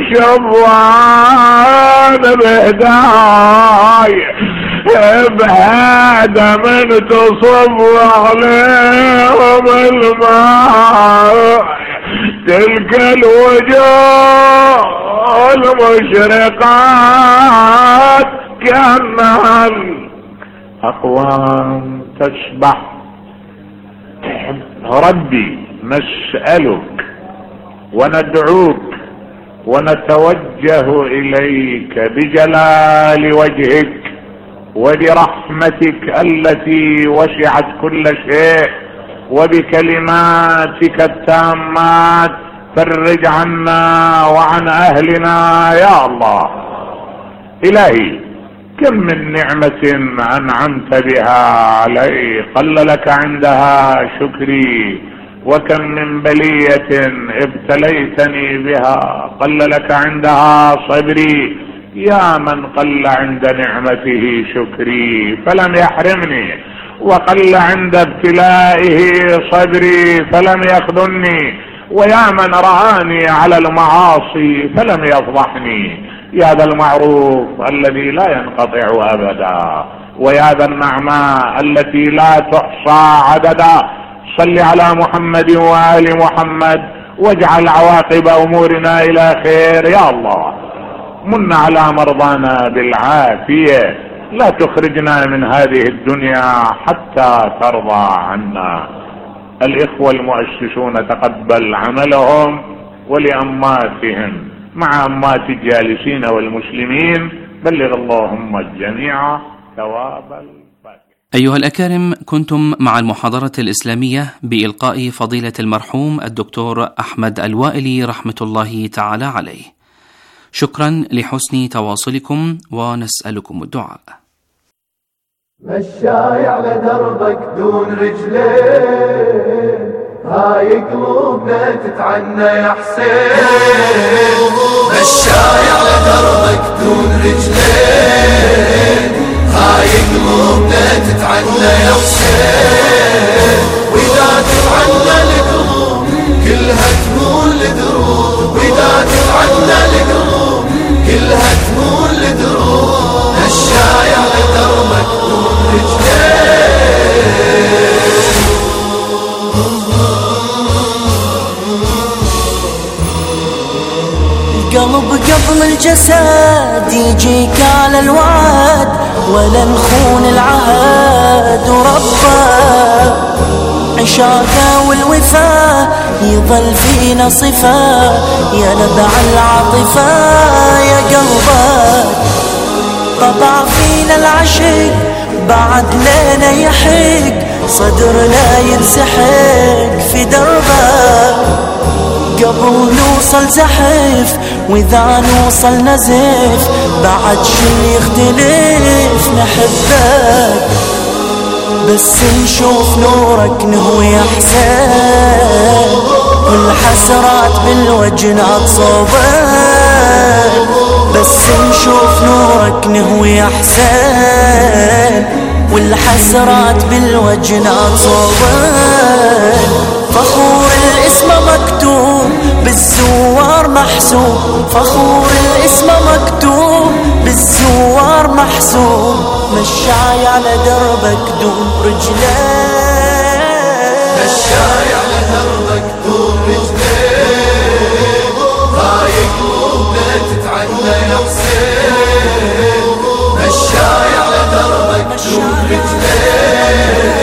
[SPEAKER 5] الشبان بهداي بهذا من تصب عليهم الماء تلك الوجوه المشرقات كأنها الأقوام تسبح ربي نسألك وندعوك ونتوجه إليك بجلال وجهك وبرحمتك التي وسعت كل شيء وبكلماتك التامات فرج عنا وعن أهلنا يا الله. إلهي كم من نعمة أنعمت بها علي قل لك عندها شكري وكم من بلية ابتليتني بها قل لك عندها صبري يا من قل عند نعمته شكري فلم يحرمني وقل عند ابتلائه صبري فلم يخذلني ويا من رآني على المعاصي فلم يفضحني يا ذا المعروف الذي لا ينقطع أبدا ويا ذا النعماء التي لا تحصى عددا صل على محمد وآل محمد واجعل عواقب أمورنا إلى خير يا الله. من على مرضانا بالعافية لا تخرجنا من هذه الدنيا حتى ترضى عنا. الإخوة المؤسسون تقبل عملهم ولأماتهم مع أمات الجالسين والمسلمين بلغ اللهم الجميع ثواب الفاتحة.
[SPEAKER 4] أيها الأكارم، كنتم مع المحاضرة الإسلامية بإلقاء فضيلة المرحوم الدكتور أحمد الوائلي رحمة الله تعالى عليه. شكرا لحسن تواصلكم ونسألكم الدعاء.
[SPEAKER 2] مشاي على دربك دون رجلين هاي قلوبنا تتعنى يا حسين. مشاي على دربك دون رجلين هاي قلوبنا تتعنى يا حسين. وإذا تتعنى القلوب كلها تمول لدروب وإذا تتعنى القلوب كلها تمول لدروب. مشاي على دربك دون رجلين.
[SPEAKER 6] القلب قبل الجسد يجيك على الوعد ولا نخون العهد وربه عشاقه والوفاء يظل فينا صفة يا نبع العاطفة يا قلبك. طبع فينا العشق بعد لنا يحق صدرنا ينسحق في دربك. قبل نوصل زحف واذا نوصل نزف بعد شي يختلف نحبك. بس نشوف نورك نهوي احسن والحسرات بالوجنات صوبك. بس نشوف نورك نهوي احسن والحسرات بالوجنات صوبك. فخور الاسم مكتوب بالزوار محسوب فخور الاسم مكتوب بالزوار محسوب. مشاي على دربك دون رجلين.
[SPEAKER 2] مشاي على دربك دون رجلين هاي قلوبنا تتعنى يا حسين. مشاي